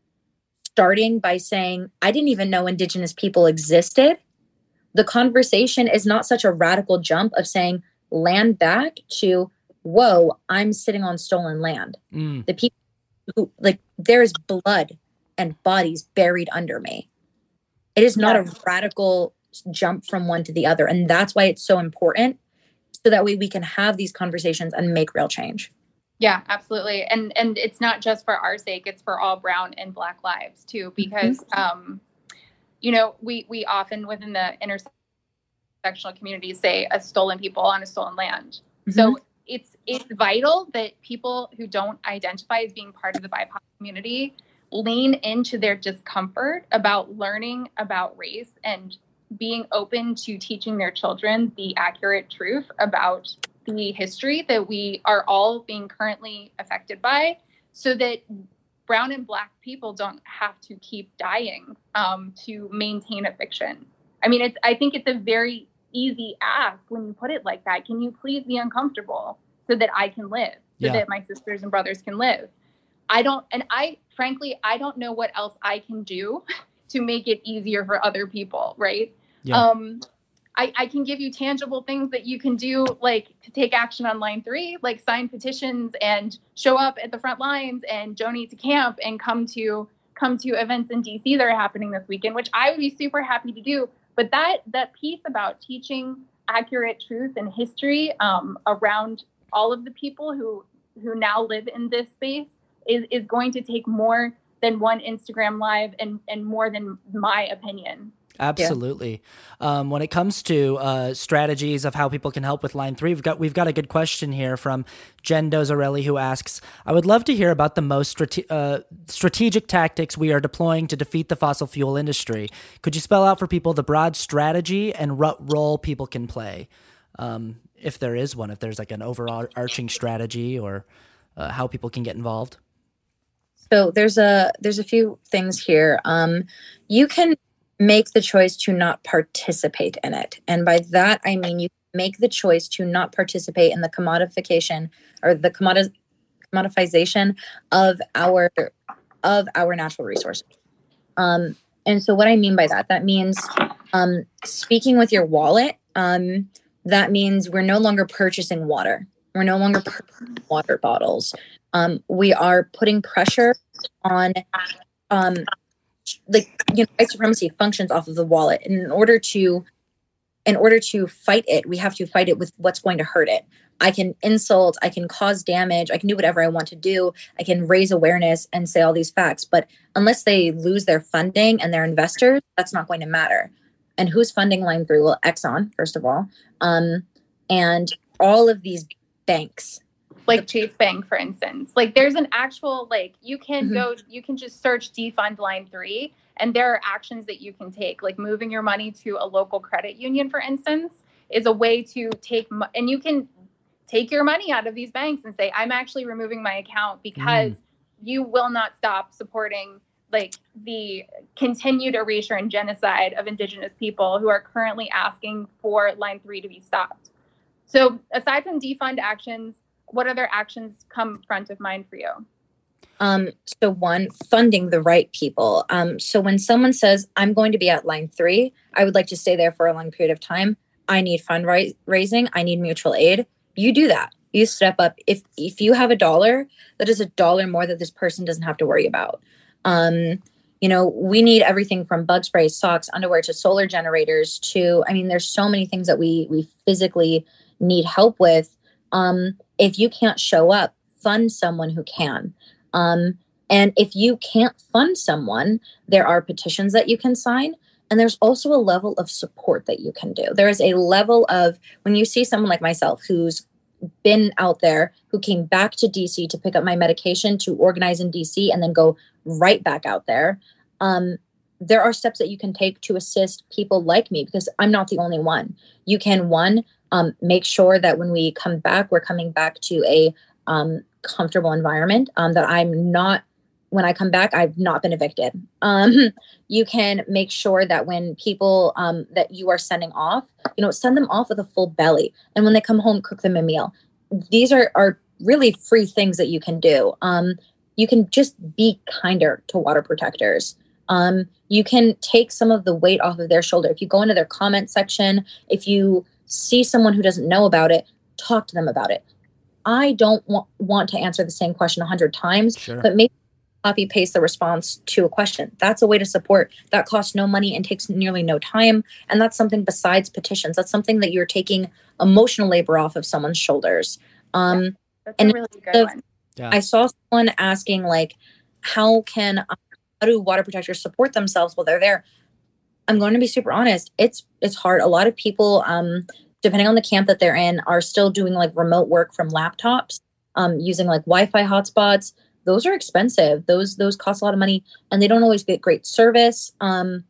starting by saying, I didn't even know Indigenous people existed. The conversation is not such a radical jump of saying land back to, whoa, I'm sitting on stolen land. Mm. The people who, like, there is blood and bodies buried under me. It is not yeah. a radical jump from one to the other. And that's why it's so important. So that way we can have these conversations and make real change. Yeah, absolutely. And and it's not just for our sake, it's for all brown and black lives too, because, mm-hmm. um, you know, we, we often within the intersectional community say a stolen people on a stolen land. Mm-hmm. So it's, it's vital that people who don't identify as being part of the B I P O C community lean into their discomfort about learning about race and being open to teaching their children the accurate truth about the history that we are all being currently affected by, so that brown and black people don't have to keep dying um, to maintain a fiction. I mean, it's, I think it's a very easy ask when you put it like that. Can you please be uncomfortable so that I can live, so yeah. that my sisters and brothers can live? I don't, and I, frankly, I don't know what else I can do to make it easier for other people, right? Yeah. Um, I, I can give you tangible things that you can do, like to take action on line three, like sign petitions and show up at the front lines and donate to camp and come to come to events in D C that are happening this weekend, which I would be super happy to do. But that that piece about teaching accurate truth and history um, around all of the people who who now live in this space is, is going to take more than one Instagram live and, and more than my opinion. Absolutely. Yeah. Um, when it comes to uh, strategies of how people can help with line three, we've got we've got a good question here from Jen Dozarelli, who asks, I would love to hear about the most strate- uh, strategic tactics we are deploying to defeat the fossil fuel industry. Could you spell out for people the broad strategy and what role people can play? Um, if there is one, if there's like an overarching strategy or uh, how people can get involved. So there's a there's a few things here. Um, you can make the choice to not participate in it. And by that, I mean you make the choice to not participate in the commodification or the commodi- commodifization of our of our natural resources. Um, and so what I mean by that, that means um, speaking with your wallet. Um, that means we're no longer purchasing water. We're no longer purchasing water bottles. Um, we are putting pressure on um, like, you know, white supremacy functions off of the wallet. And in order to, in order to fight it, we have to fight it with what's going to hurt it. I can insult, I can cause damage, I can do whatever I want to do. I can raise awareness and say all these facts, but unless they lose their funding and their investors, that's not going to matter. And who's funding Line three? Well, Exxon, first of all. Um, and all of these banks. Like Chase Bank, for instance. Like there's an actual, like you can Mm-hmm. go, you can just search defund Line three and there are actions that you can take. Like moving your money to a local credit union, for instance, is a way to take, mo- and you can take your money out of these banks and say, I'm actually removing my account because mm. you will not stop supporting like the continued erasure and genocide of Indigenous people who are currently asking for Line three to be stopped. So aside from defund actions, what other actions come front of mind for you? Um, so one, funding the right people. Um, so when someone says, I'm going to be at Line three, I would like to stay there for a long period of time. I need fundraising. I need mutual aid. You do that. You step up. If if you have a dollar, that is a dollar more that this person doesn't have to worry about. Um, you know, we need everything from bug spray, socks, underwear, to solar generators, to, I mean, there's so many things that we we physically need help with. Um, if you can't show up, fund someone who can. Um, and if you can't fund someone, there are petitions that you can sign. And there's also a level of support that you can do. There is a level of, when you see someone like myself who's been out there, who came back to D C to pick up my medication, to organize in D C and then go right back out there. Um, there are steps that you can take to assist people like me, because I'm not the only one. You can, one, um, make sure that when we come back, we're coming back to a um, comfortable environment, um, that I'm not, when I come back, I've not been evicted. Um, you can make sure that when people um, that you are sending off, you know, send them off with a full belly. And when they come home, cook them a meal. These are, are really free things that you can do. Um, you can just be kinder to water protectors. Um, you can take some of the weight off of their shoulder. If you go into their comment section, if you see someone who doesn't know about it, talk to them about it. I don't wa- want to answer the same question a hundred times, sure. but maybe copy paste the response to a question. That's a way to support that costs no money and takes nearly no time. And that's something besides petitions. That's something that you're taking emotional labor off of someone's shoulders. Um, yeah, that's and a really good one. Yeah. I saw someone asking, like, how can, how do water protectors support themselves while they're there? I'm going to be super honest. It's, it's hard. A lot of people, um, depending on the camp that they're in, are still doing like remote work from laptops, um, using like Wi-Fi hotspots. Those are expensive. Those those cost a lot of money, and they don't always get great service. Um,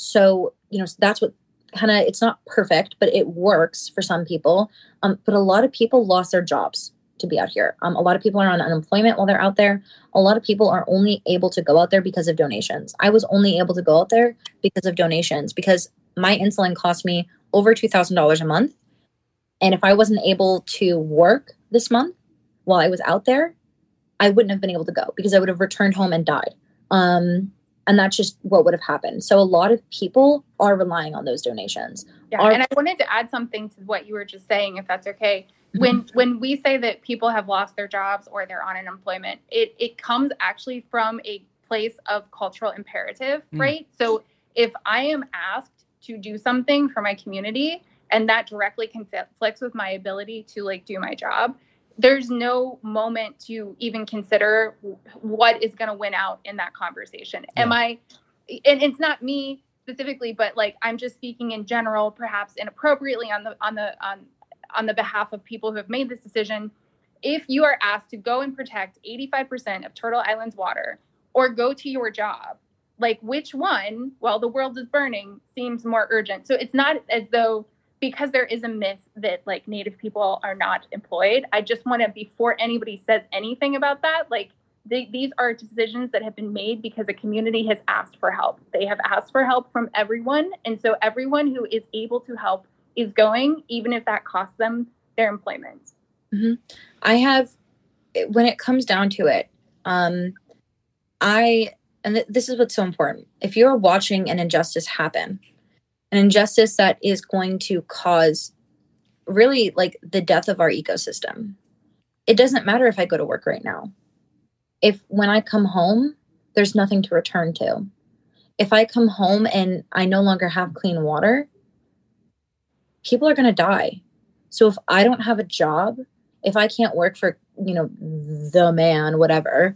so you know that's what kind of, it's not perfect, but it works for some people. Um, but a lot of people lost their jobs to be out here. Um, a lot of people are on unemployment while they're out there. A lot of people are only able to go out there because of donations. I was only able to go out there because of donations, because my insulin cost me over two thousand dollars a month. And if I wasn't able to work this month while I was out there, I wouldn't have been able to go, because I would have returned home and died. Um, and that's just what would have happened. So a lot of people are relying on those donations. Yeah, Are- and I wanted to add something to what you were just saying, if that's okay. When when we say that people have lost their jobs or they're on unemployment, it, it comes actually from a place of cultural imperative, mm. right? So if I am asked to do something for my community and that directly conflicts with my ability to like do my job, there's no moment to even consider what is going to win out in that conversation. Yeah. Am I, and it's not me specifically, but like, I'm just speaking in general, perhaps inappropriately on the, on the, on, on the behalf of people who have made this decision. If you are asked to go and protect eighty-five percent of Turtle Island's water or go to your job, like which one, while the world is burning, seems more urgent? So it's not as though, because there is a myth that like Native people are not employed. I just want to, before anybody says anything about that, like they, these are decisions that have been made because a community has asked for help. They have asked for help from everyone. And so everyone who is able to help is going, even if that costs them their employment. Mm-hmm. I have, when it comes down to it, um, I, and th- this is what's so important. If you're watching an injustice happen, an injustice that is going to cause really like the death of our ecosystem, it doesn't matter if I go to work right now. If when I come home, there's nothing to return to. If I come home and I no longer have clean water, people are going to die. So if I don't have a job, if I can't work for, you know, the man, whatever,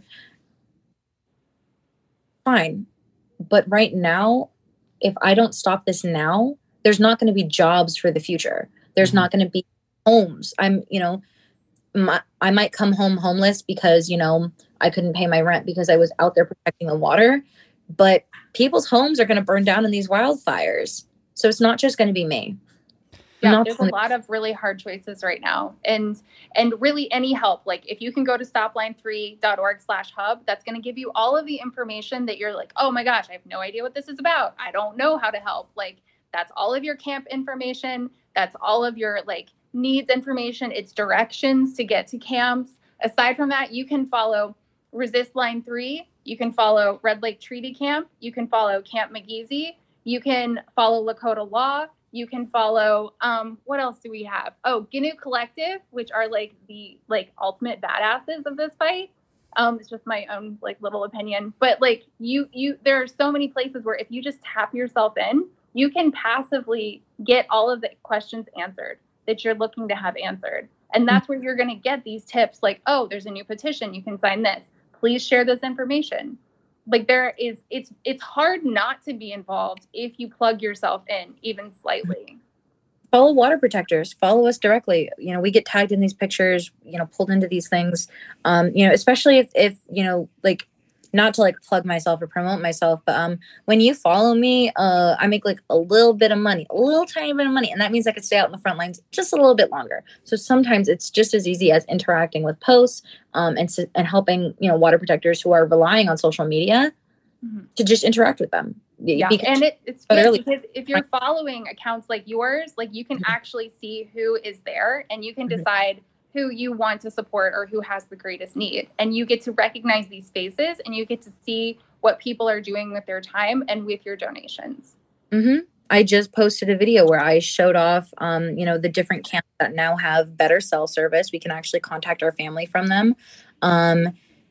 fine. But right now, if I don't stop this now, there's not going to be jobs for the future. There's mm-hmm. not going to be homes. I'm, you know, my, I might come home homeless because, you know, I couldn't pay my rent because I was out there protecting the water. But people's homes are going to burn down in these wildfires. So it's not just going to be me. Yeah, there's a lot of really hard choices right now. And and really any help, like if you can go to stop line three dot org slash hub, that's going to give you all of the information that you're like, oh my gosh, I have no idea what this is about. I don't know how to help. Like that's all of your camp information. That's all of your like needs information. It's directions to get to camps. Aside from that, you can follow Resist Line three. You can follow Red Lake Treaty Camp. You can follow Camp McGeezy. You can follow Lakota Law. You can follow, um, what else do we have? Oh, Gnu Collective, which are like the like ultimate badasses of this fight. Um, it's just my own like little opinion, but like you, you, there are so many places where if you just tap yourself in, you can passively get all of the questions answered that you're looking to have answered. And that's where you're going to get these tips like, oh, there's a new petition. You can sign this. Please share this information. Like there is, it's, it's hard not to be involved if you plug yourself in even slightly. Follow water protectors, follow us directly. You know, we get tagged in these pictures, you know, pulled into these things, um, you know, especially if, if, you know, like not to like plug myself or promote myself, but um, when you follow me, uh, I make like a little bit of money, a little tiny bit of money. And that means I could stay out in the front lines just a little bit longer. So sometimes it's just as easy as interacting with posts um, and, and helping, you know, water protectors who are relying on social media mm-hmm. to just interact with them. Yeah, because, and it, it's good early. Because if you're following accounts like yours, like you can mm-hmm. actually see who is there and you can mm-hmm. decide who you want to support or who has the greatest need. And you get to recognize these faces and you get to see what people are doing with their time and with your donations. Mm-hmm. I just posted a video where I showed off, um, you know, the different camps that now have better cell service. We can actually contact our family from them. Um,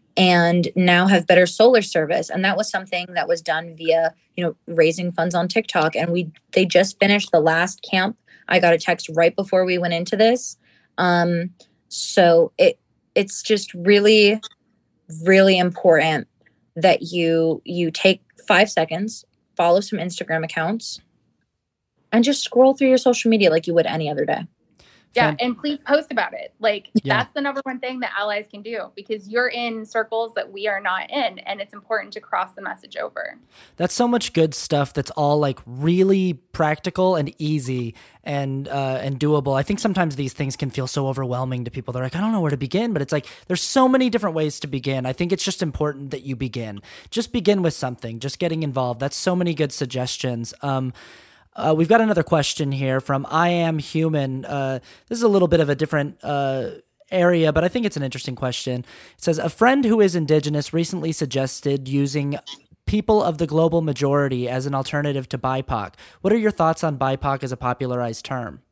and now have better solar service. And that was something that was done via, you know, raising funds on TikTok. And we, they just finished the last camp. I got a text right before we went into this. Um, so it, it's just really, really important that you, you take five seconds, follow some Instagram accounts and just scroll through your social media like you would any other day. Yeah, and please post about it. Like, yeah. That's the number one thing that allies can do because you're in circles that we are not in, and it's important to cross the message over. That's so much good stuff that's all, like, really practical and easy and uh, and doable. I think sometimes these things can feel so overwhelming to people. They're like, I don't know where to begin, but it's like there's so many different ways to begin. I think it's just important that you begin. Just begin with something, just getting involved. That's so many good suggestions. Um Uh, we've got another question here from I Am Human. Uh, this is a little bit of a different uh, area, but I think it's an interesting question. It says, a friend who is Indigenous recently suggested using people of the global majority as an alternative to B I P O C. What are your thoughts on B I P O C as a popularized term?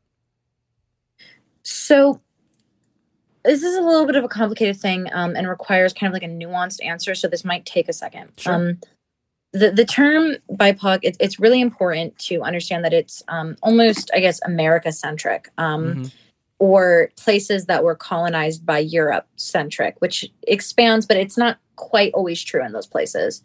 So this is a little bit of a complicated thing um, and requires kind of like a nuanced answer, so this might take a second. Sure. Um, the, the term B I P O C, it, it's really important to understand that it's um, almost, I guess, America-centric. Um, Mm-hmm. or places that were colonized by Europe centric, which expands, but it's not quite always true in those places.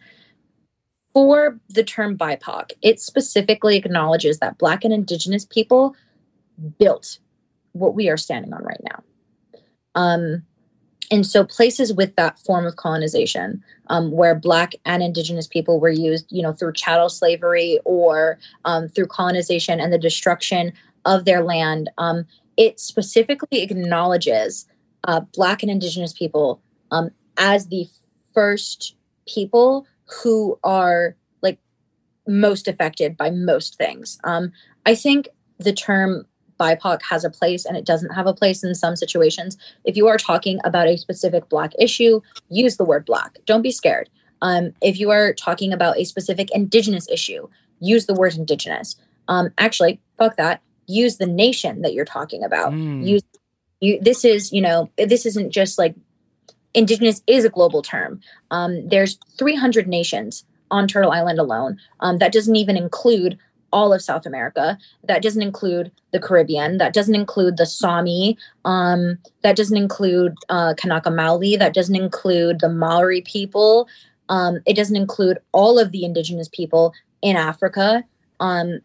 For the term B I P O C, it specifically acknowledges that Black and Indigenous people built what we are standing on right now. Um, and so places with that form of colonization, um, where Black and Indigenous people were used, you know, through chattel slavery or um, through colonization and the destruction of their land, um, it specifically acknowledges uh, Black and Indigenous people um, as the first people who are like most affected by most things. Um, I think the term B I P O C has a place and it doesn't have a place in some situations. If you are talking about a specific Black issue, use the word Black. Don't be scared. Um, if you are talking about a specific Indigenous issue, use the word Indigenous. Um, actually, fuck that. Use the nation that you're talking about. Mm. Use you. This is, you know, this isn't just like Indigenous is a global term. Um, there's three hundred nations on Turtle Island alone. Um, that doesn't even include all of South America. That doesn't include the Caribbean. That doesn't include the Sami. Um, that doesn't include uh, Kanaka Maoli. That doesn't include the Maori people. Um, it doesn't include all of the Indigenous people in Africa. Um,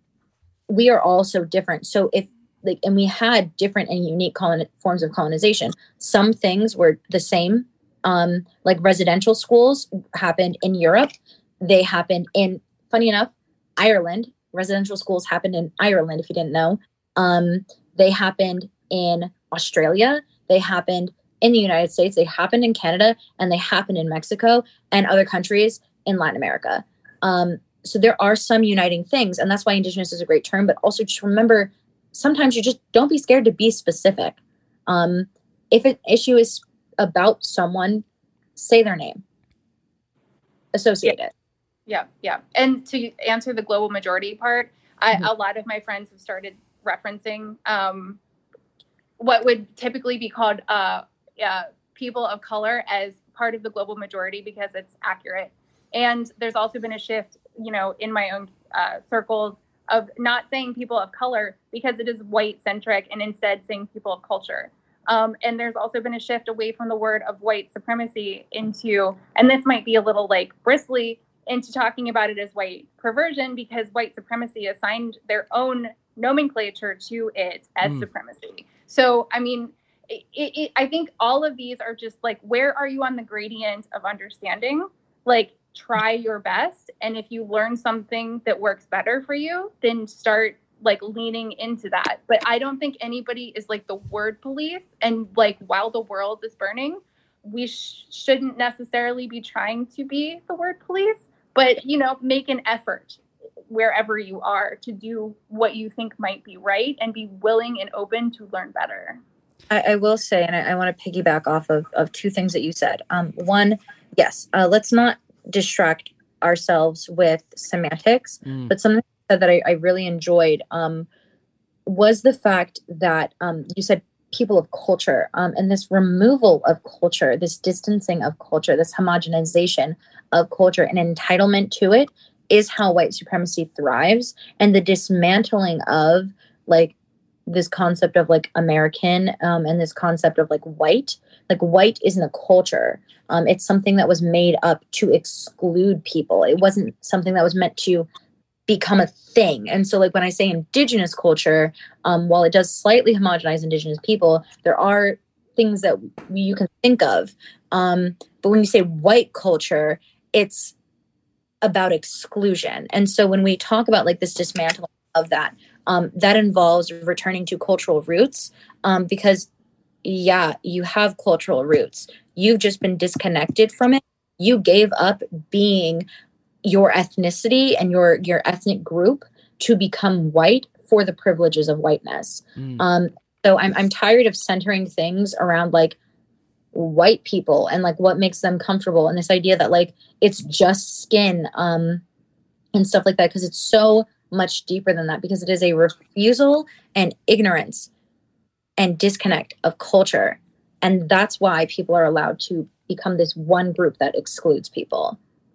we are all so different. So if like, and we had different and unique colon- forms of colonization. Some things were the same. Um, like residential schools happened in Europe. They happened in, funny enough, Ireland. Residential schools happened in Ireland, if you didn't know. Um, they happened in Australia. They happened in the United States. They happened in Canada, and they happened in Mexico and other countries in Latin America. Um, So there are some uniting things, and that's why Indigenous is a great term. But also just remember, sometimes you just don't be scared to be specific. Um, if an issue is about someone, say their name. Associate yeah. it. Yeah, yeah. And to answer the global majority part, I, mm-hmm. a lot of my friends have started referencing um, what would typically be called uh, uh, people of color as part of the global majority because it's accurate. And there's also been a shift, you know, in my own uh, circles of not saying people of color because it is white centric and instead saying people of culture. Um, and there's also been a shift away from the word of white supremacy into, and this might be a little like bristly, into talking about it as white perversion because white supremacy assigned their own nomenclature to it as mm. supremacy. So, I mean, it, it, I think all of these are just like, where are you on the gradient of understanding? Like, try your best. And if you learn something that works better for you, then start like leaning into that. But I don't think anybody is like the word police. And like, while the world is burning, we sh- shouldn't necessarily be trying to be the word police, but, you know, make an effort wherever you are to do what you think might be right and be willing and open to learn better. I, I will say, and I, I want to piggyback off of, of two things that you said. Um, one, yes, uh, let's not distract ourselves with semantics, mm. but something that I, I really enjoyed um, was the fact that um, you said people of culture um, and this removal of culture, this distancing of culture, this homogenization of culture and entitlement to it is how white supremacy thrives. And the dismantling of like this concept of like American um, and this concept of like white, like white isn't a culture. Um, it's something that was made up to exclude people. It wasn't something that was meant to become a thing. And so like when I say indigenous culture, um, while it does slightly homogenize indigenous people, there are things that you can think of. Um, but when you say white culture, it's about exclusion. And so when we talk about like this dismantling of that, um, that involves returning to cultural roots um, because yeah, you have cultural roots. You've just been disconnected from it. You gave up being your ethnicity and your, your ethnic group to become white for the privileges of whiteness. Mm. Um, so I'm, I'm tired of centering things around like white people and like what makes them comfortable. And this idea that like, it's just skin um, and stuff like that. Because it's so much deeper than that, because it is a refusal and ignorance and disconnect of culture. And that's why people are allowed to become this one group that excludes people.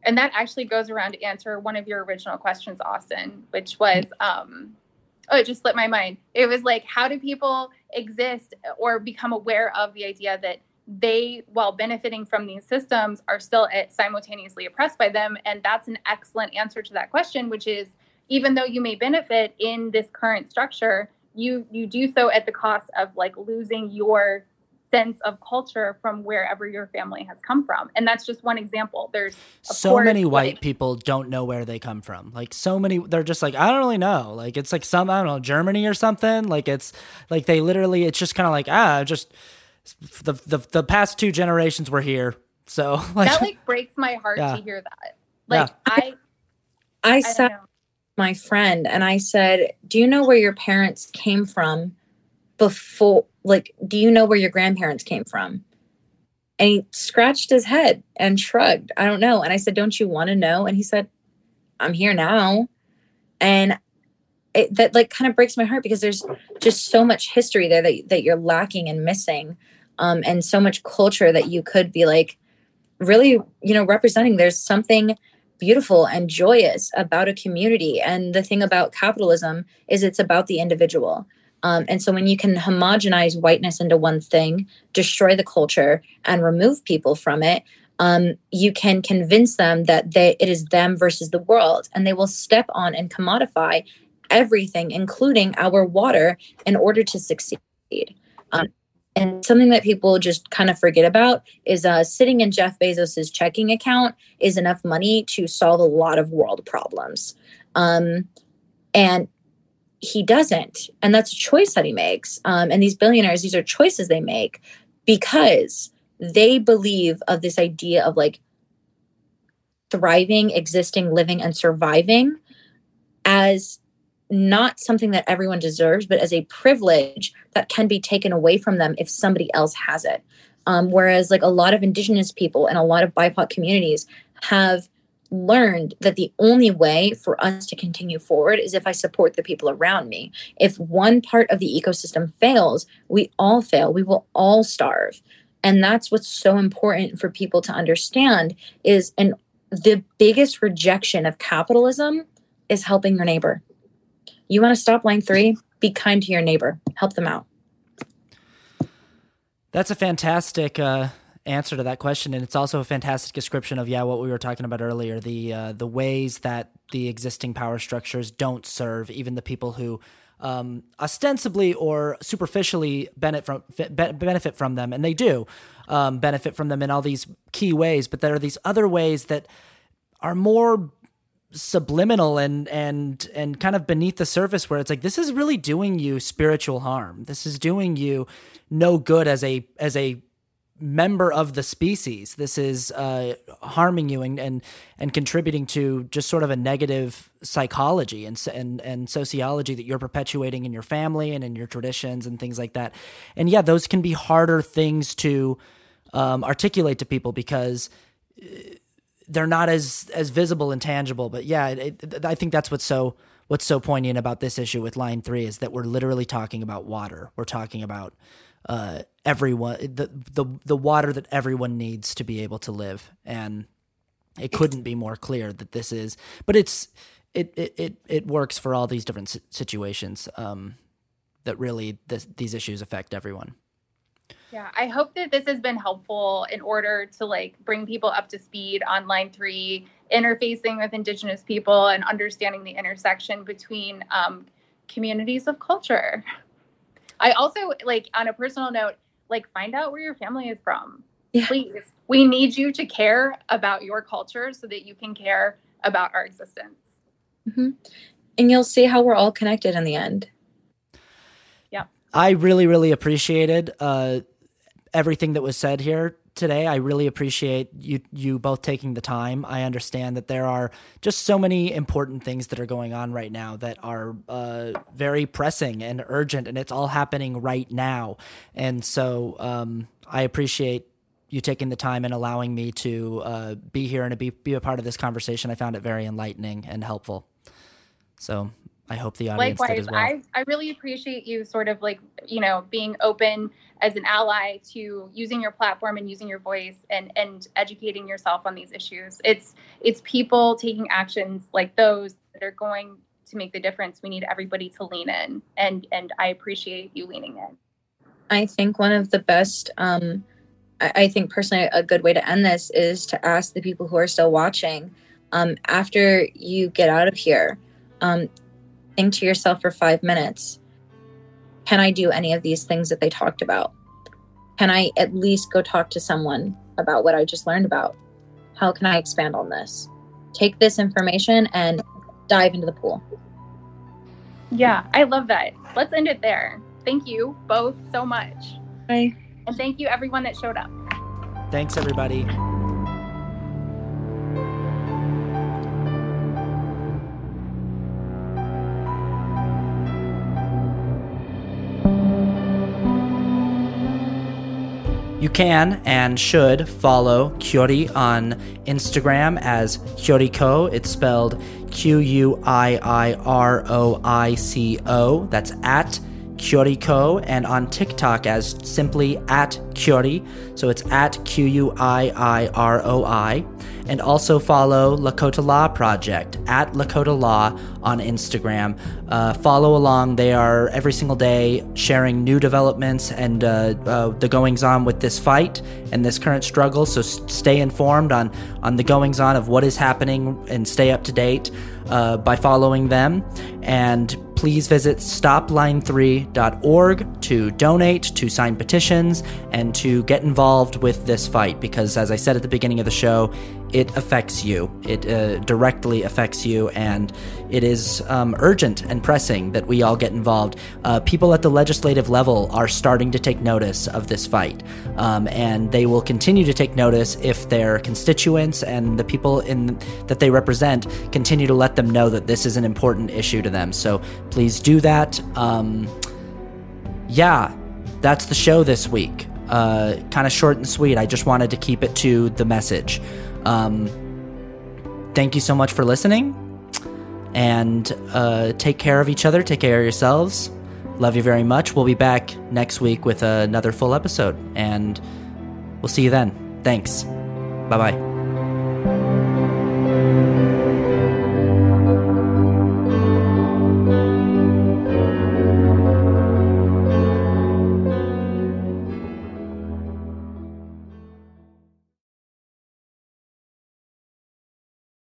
And that actually goes around to answer one of your original questions, Austin, which was, um, oh, it just slipped my mind. It was like, how do people exist or become aware of the idea that they, while benefiting from these systems, are still at, simultaneously oppressed by them? And that's an excellent answer to that question, which is, even though you may benefit in this current structure, you you do so at the cost of like losing your sense of culture from wherever your family has come from. And that's just one example. There's so course, many white like, people don't know where they come from. Like so many, they're just like, I don't really know. Like it's like some, I don't know, Germany or something. Like it's like they literally, it's just kind of like, ah, just the, the the past two generations were here. So like that like breaks my heart yeah. to hear that. Like yeah. I, I, I sat don't know. my friend and I said, do you know where your parents came from before? Like, do you know where your grandparents came from? And he scratched his head and shrugged. I don't know. And I said, don't you want to know? And he said, I'm here now. And it, that like kind of breaks my heart because there's just so much history there that, that you're lacking and missing. Um, and so much culture that you could be like really, you know, representing. There's something beautiful and joyous about a community. And the thing about capitalism is it's about the individual. Um, and so when you can homogenize whiteness into one thing, destroy the culture, and remove people from it, um, you can convince them that they, it is them versus the world. And they will step on and commodify everything, including our water, in order to succeed. Um, and something that people just kind of forget about is uh, sitting in Jeff Bezos's checking account is enough money to solve a lot of world problems. Um, and he doesn't. And that's a choice that he makes. Um, and these billionaires, these are choices they make because they believe of this idea of like thriving, existing, living, and surviving as not something that everyone deserves, but as a privilege that can be taken away from them if somebody else has it. Um, whereas like a lot of Indigenous people and a lot of B I P O C communities have learned that the only way for us to continue forward is if I support the people around me. If one part of the ecosystem fails, we all fail. We will all starve. And that's what's so important for people to understand is, and the biggest rejection of capitalism is helping your neighbor. You want to stop line three? Be kind to your neighbor. Help them out. That's a fantastic uh, answer to that question, and it's also a fantastic description of yeah what we were talking about earlier, the uh, the ways that the existing power structures don't serve even the people who um, ostensibly or superficially benefit from benefit from them, and they do um, benefit from them in all these key ways. But there are these other ways that are more subliminal and and and kind of beneath the surface, where it's like, this is really doing you spiritual harm. This is doing you no good as a as a member of the species. This is uh, harming you and, and and contributing to just sort of a negative psychology and and and sociology that you're perpetuating in your family and in your traditions and things like that. And yeah, those can be harder things to um, articulate to people because they're not as as visible and tangible. But yeah, it, it, I think that's what's so what's so poignant about this issue with line three is that we're literally talking about water. We're talking about uh, everyone, the, the, the water that everyone needs to be able to live. And it couldn't be more clear that this is, but it's, it, it, it, it works for all these different situations um, that really this, these issues affect everyone. Yeah, I hope that this has been helpful in order to like bring people up to speed on line three, interfacing with Indigenous people and understanding the intersection between um, communities of culture. I also, like, on a personal note, like, find out where your family is from. Yeah. Please. We need you to care about your culture so that you can care about our existence. Mm-hmm. And you'll see how we're all connected in the end. Yeah. I really, really appreciated uh, everything that was said here today. I really appreciate you you both taking the time. I understand that there are just so many important things that are going on right now that are uh, very pressing and urgent, and it's all happening right now. And so um, I appreciate you taking the time and allowing me to uh, be here and to be, be a part of this conversation. I found it very enlightening and helpful. So I hope the audience Likewise, did as well. I, I really appreciate you sort of like, you know, being open as an ally to using your platform and using your voice and, and educating yourself on these issues. It's it's people taking actions like those that are going to make the difference. We need everybody to lean in, and and I appreciate you leaning in. I think one of the best, um, I, I think personally a good way to end this is to ask the people who are still watching, um, after you get out of here, um, think to yourself for five minutes, can I do any of these things that they talked about? Can I at least go talk to someone about what I just learned about? How can I expand on this? Take this information and dive into the pool. Yeah, I love that. Let's end it there. Thank you both so much. Bye. And thank you everyone that showed up. Thanks, everybody. You can and should follow Kyori on Instagram as Kyoriko. It's spelled Q U I I R O I C O. That's at Kyoriko, and on TikTok as simply at Kyori. So it's at Q U I I R O I. And also follow Lakota Law Project at Lakota Law on Instagram. Uh, follow along. They are every single day sharing new developments and uh, uh, the goings on with this fight and this current struggle. So s- stay informed on, on the goings on of what is happening and stay up to date uh, by following them. And please visit stop line three dot org to donate, to sign petitions, and to get involved with this fight, because as I said at the beginning of the show, it affects you. It uh, directly affects you, and it is um, urgent and pressing that we all get involved. Uh, people at the legislative level are starting to take notice of this fight, um, and they will continue to take notice if their constituents and the people in that they represent continue to let them know that this is an important issue to them. So please do that. Um, yeah, that's the show this week. Uh, kind of short and sweet. I just wanted to keep it to the message. Um, thank you so much for listening, and uh, take care of each other. Take care of yourselves. Love you very much. We'll be back next week with another full episode, and we'll see you then. Thanks. Bye-bye.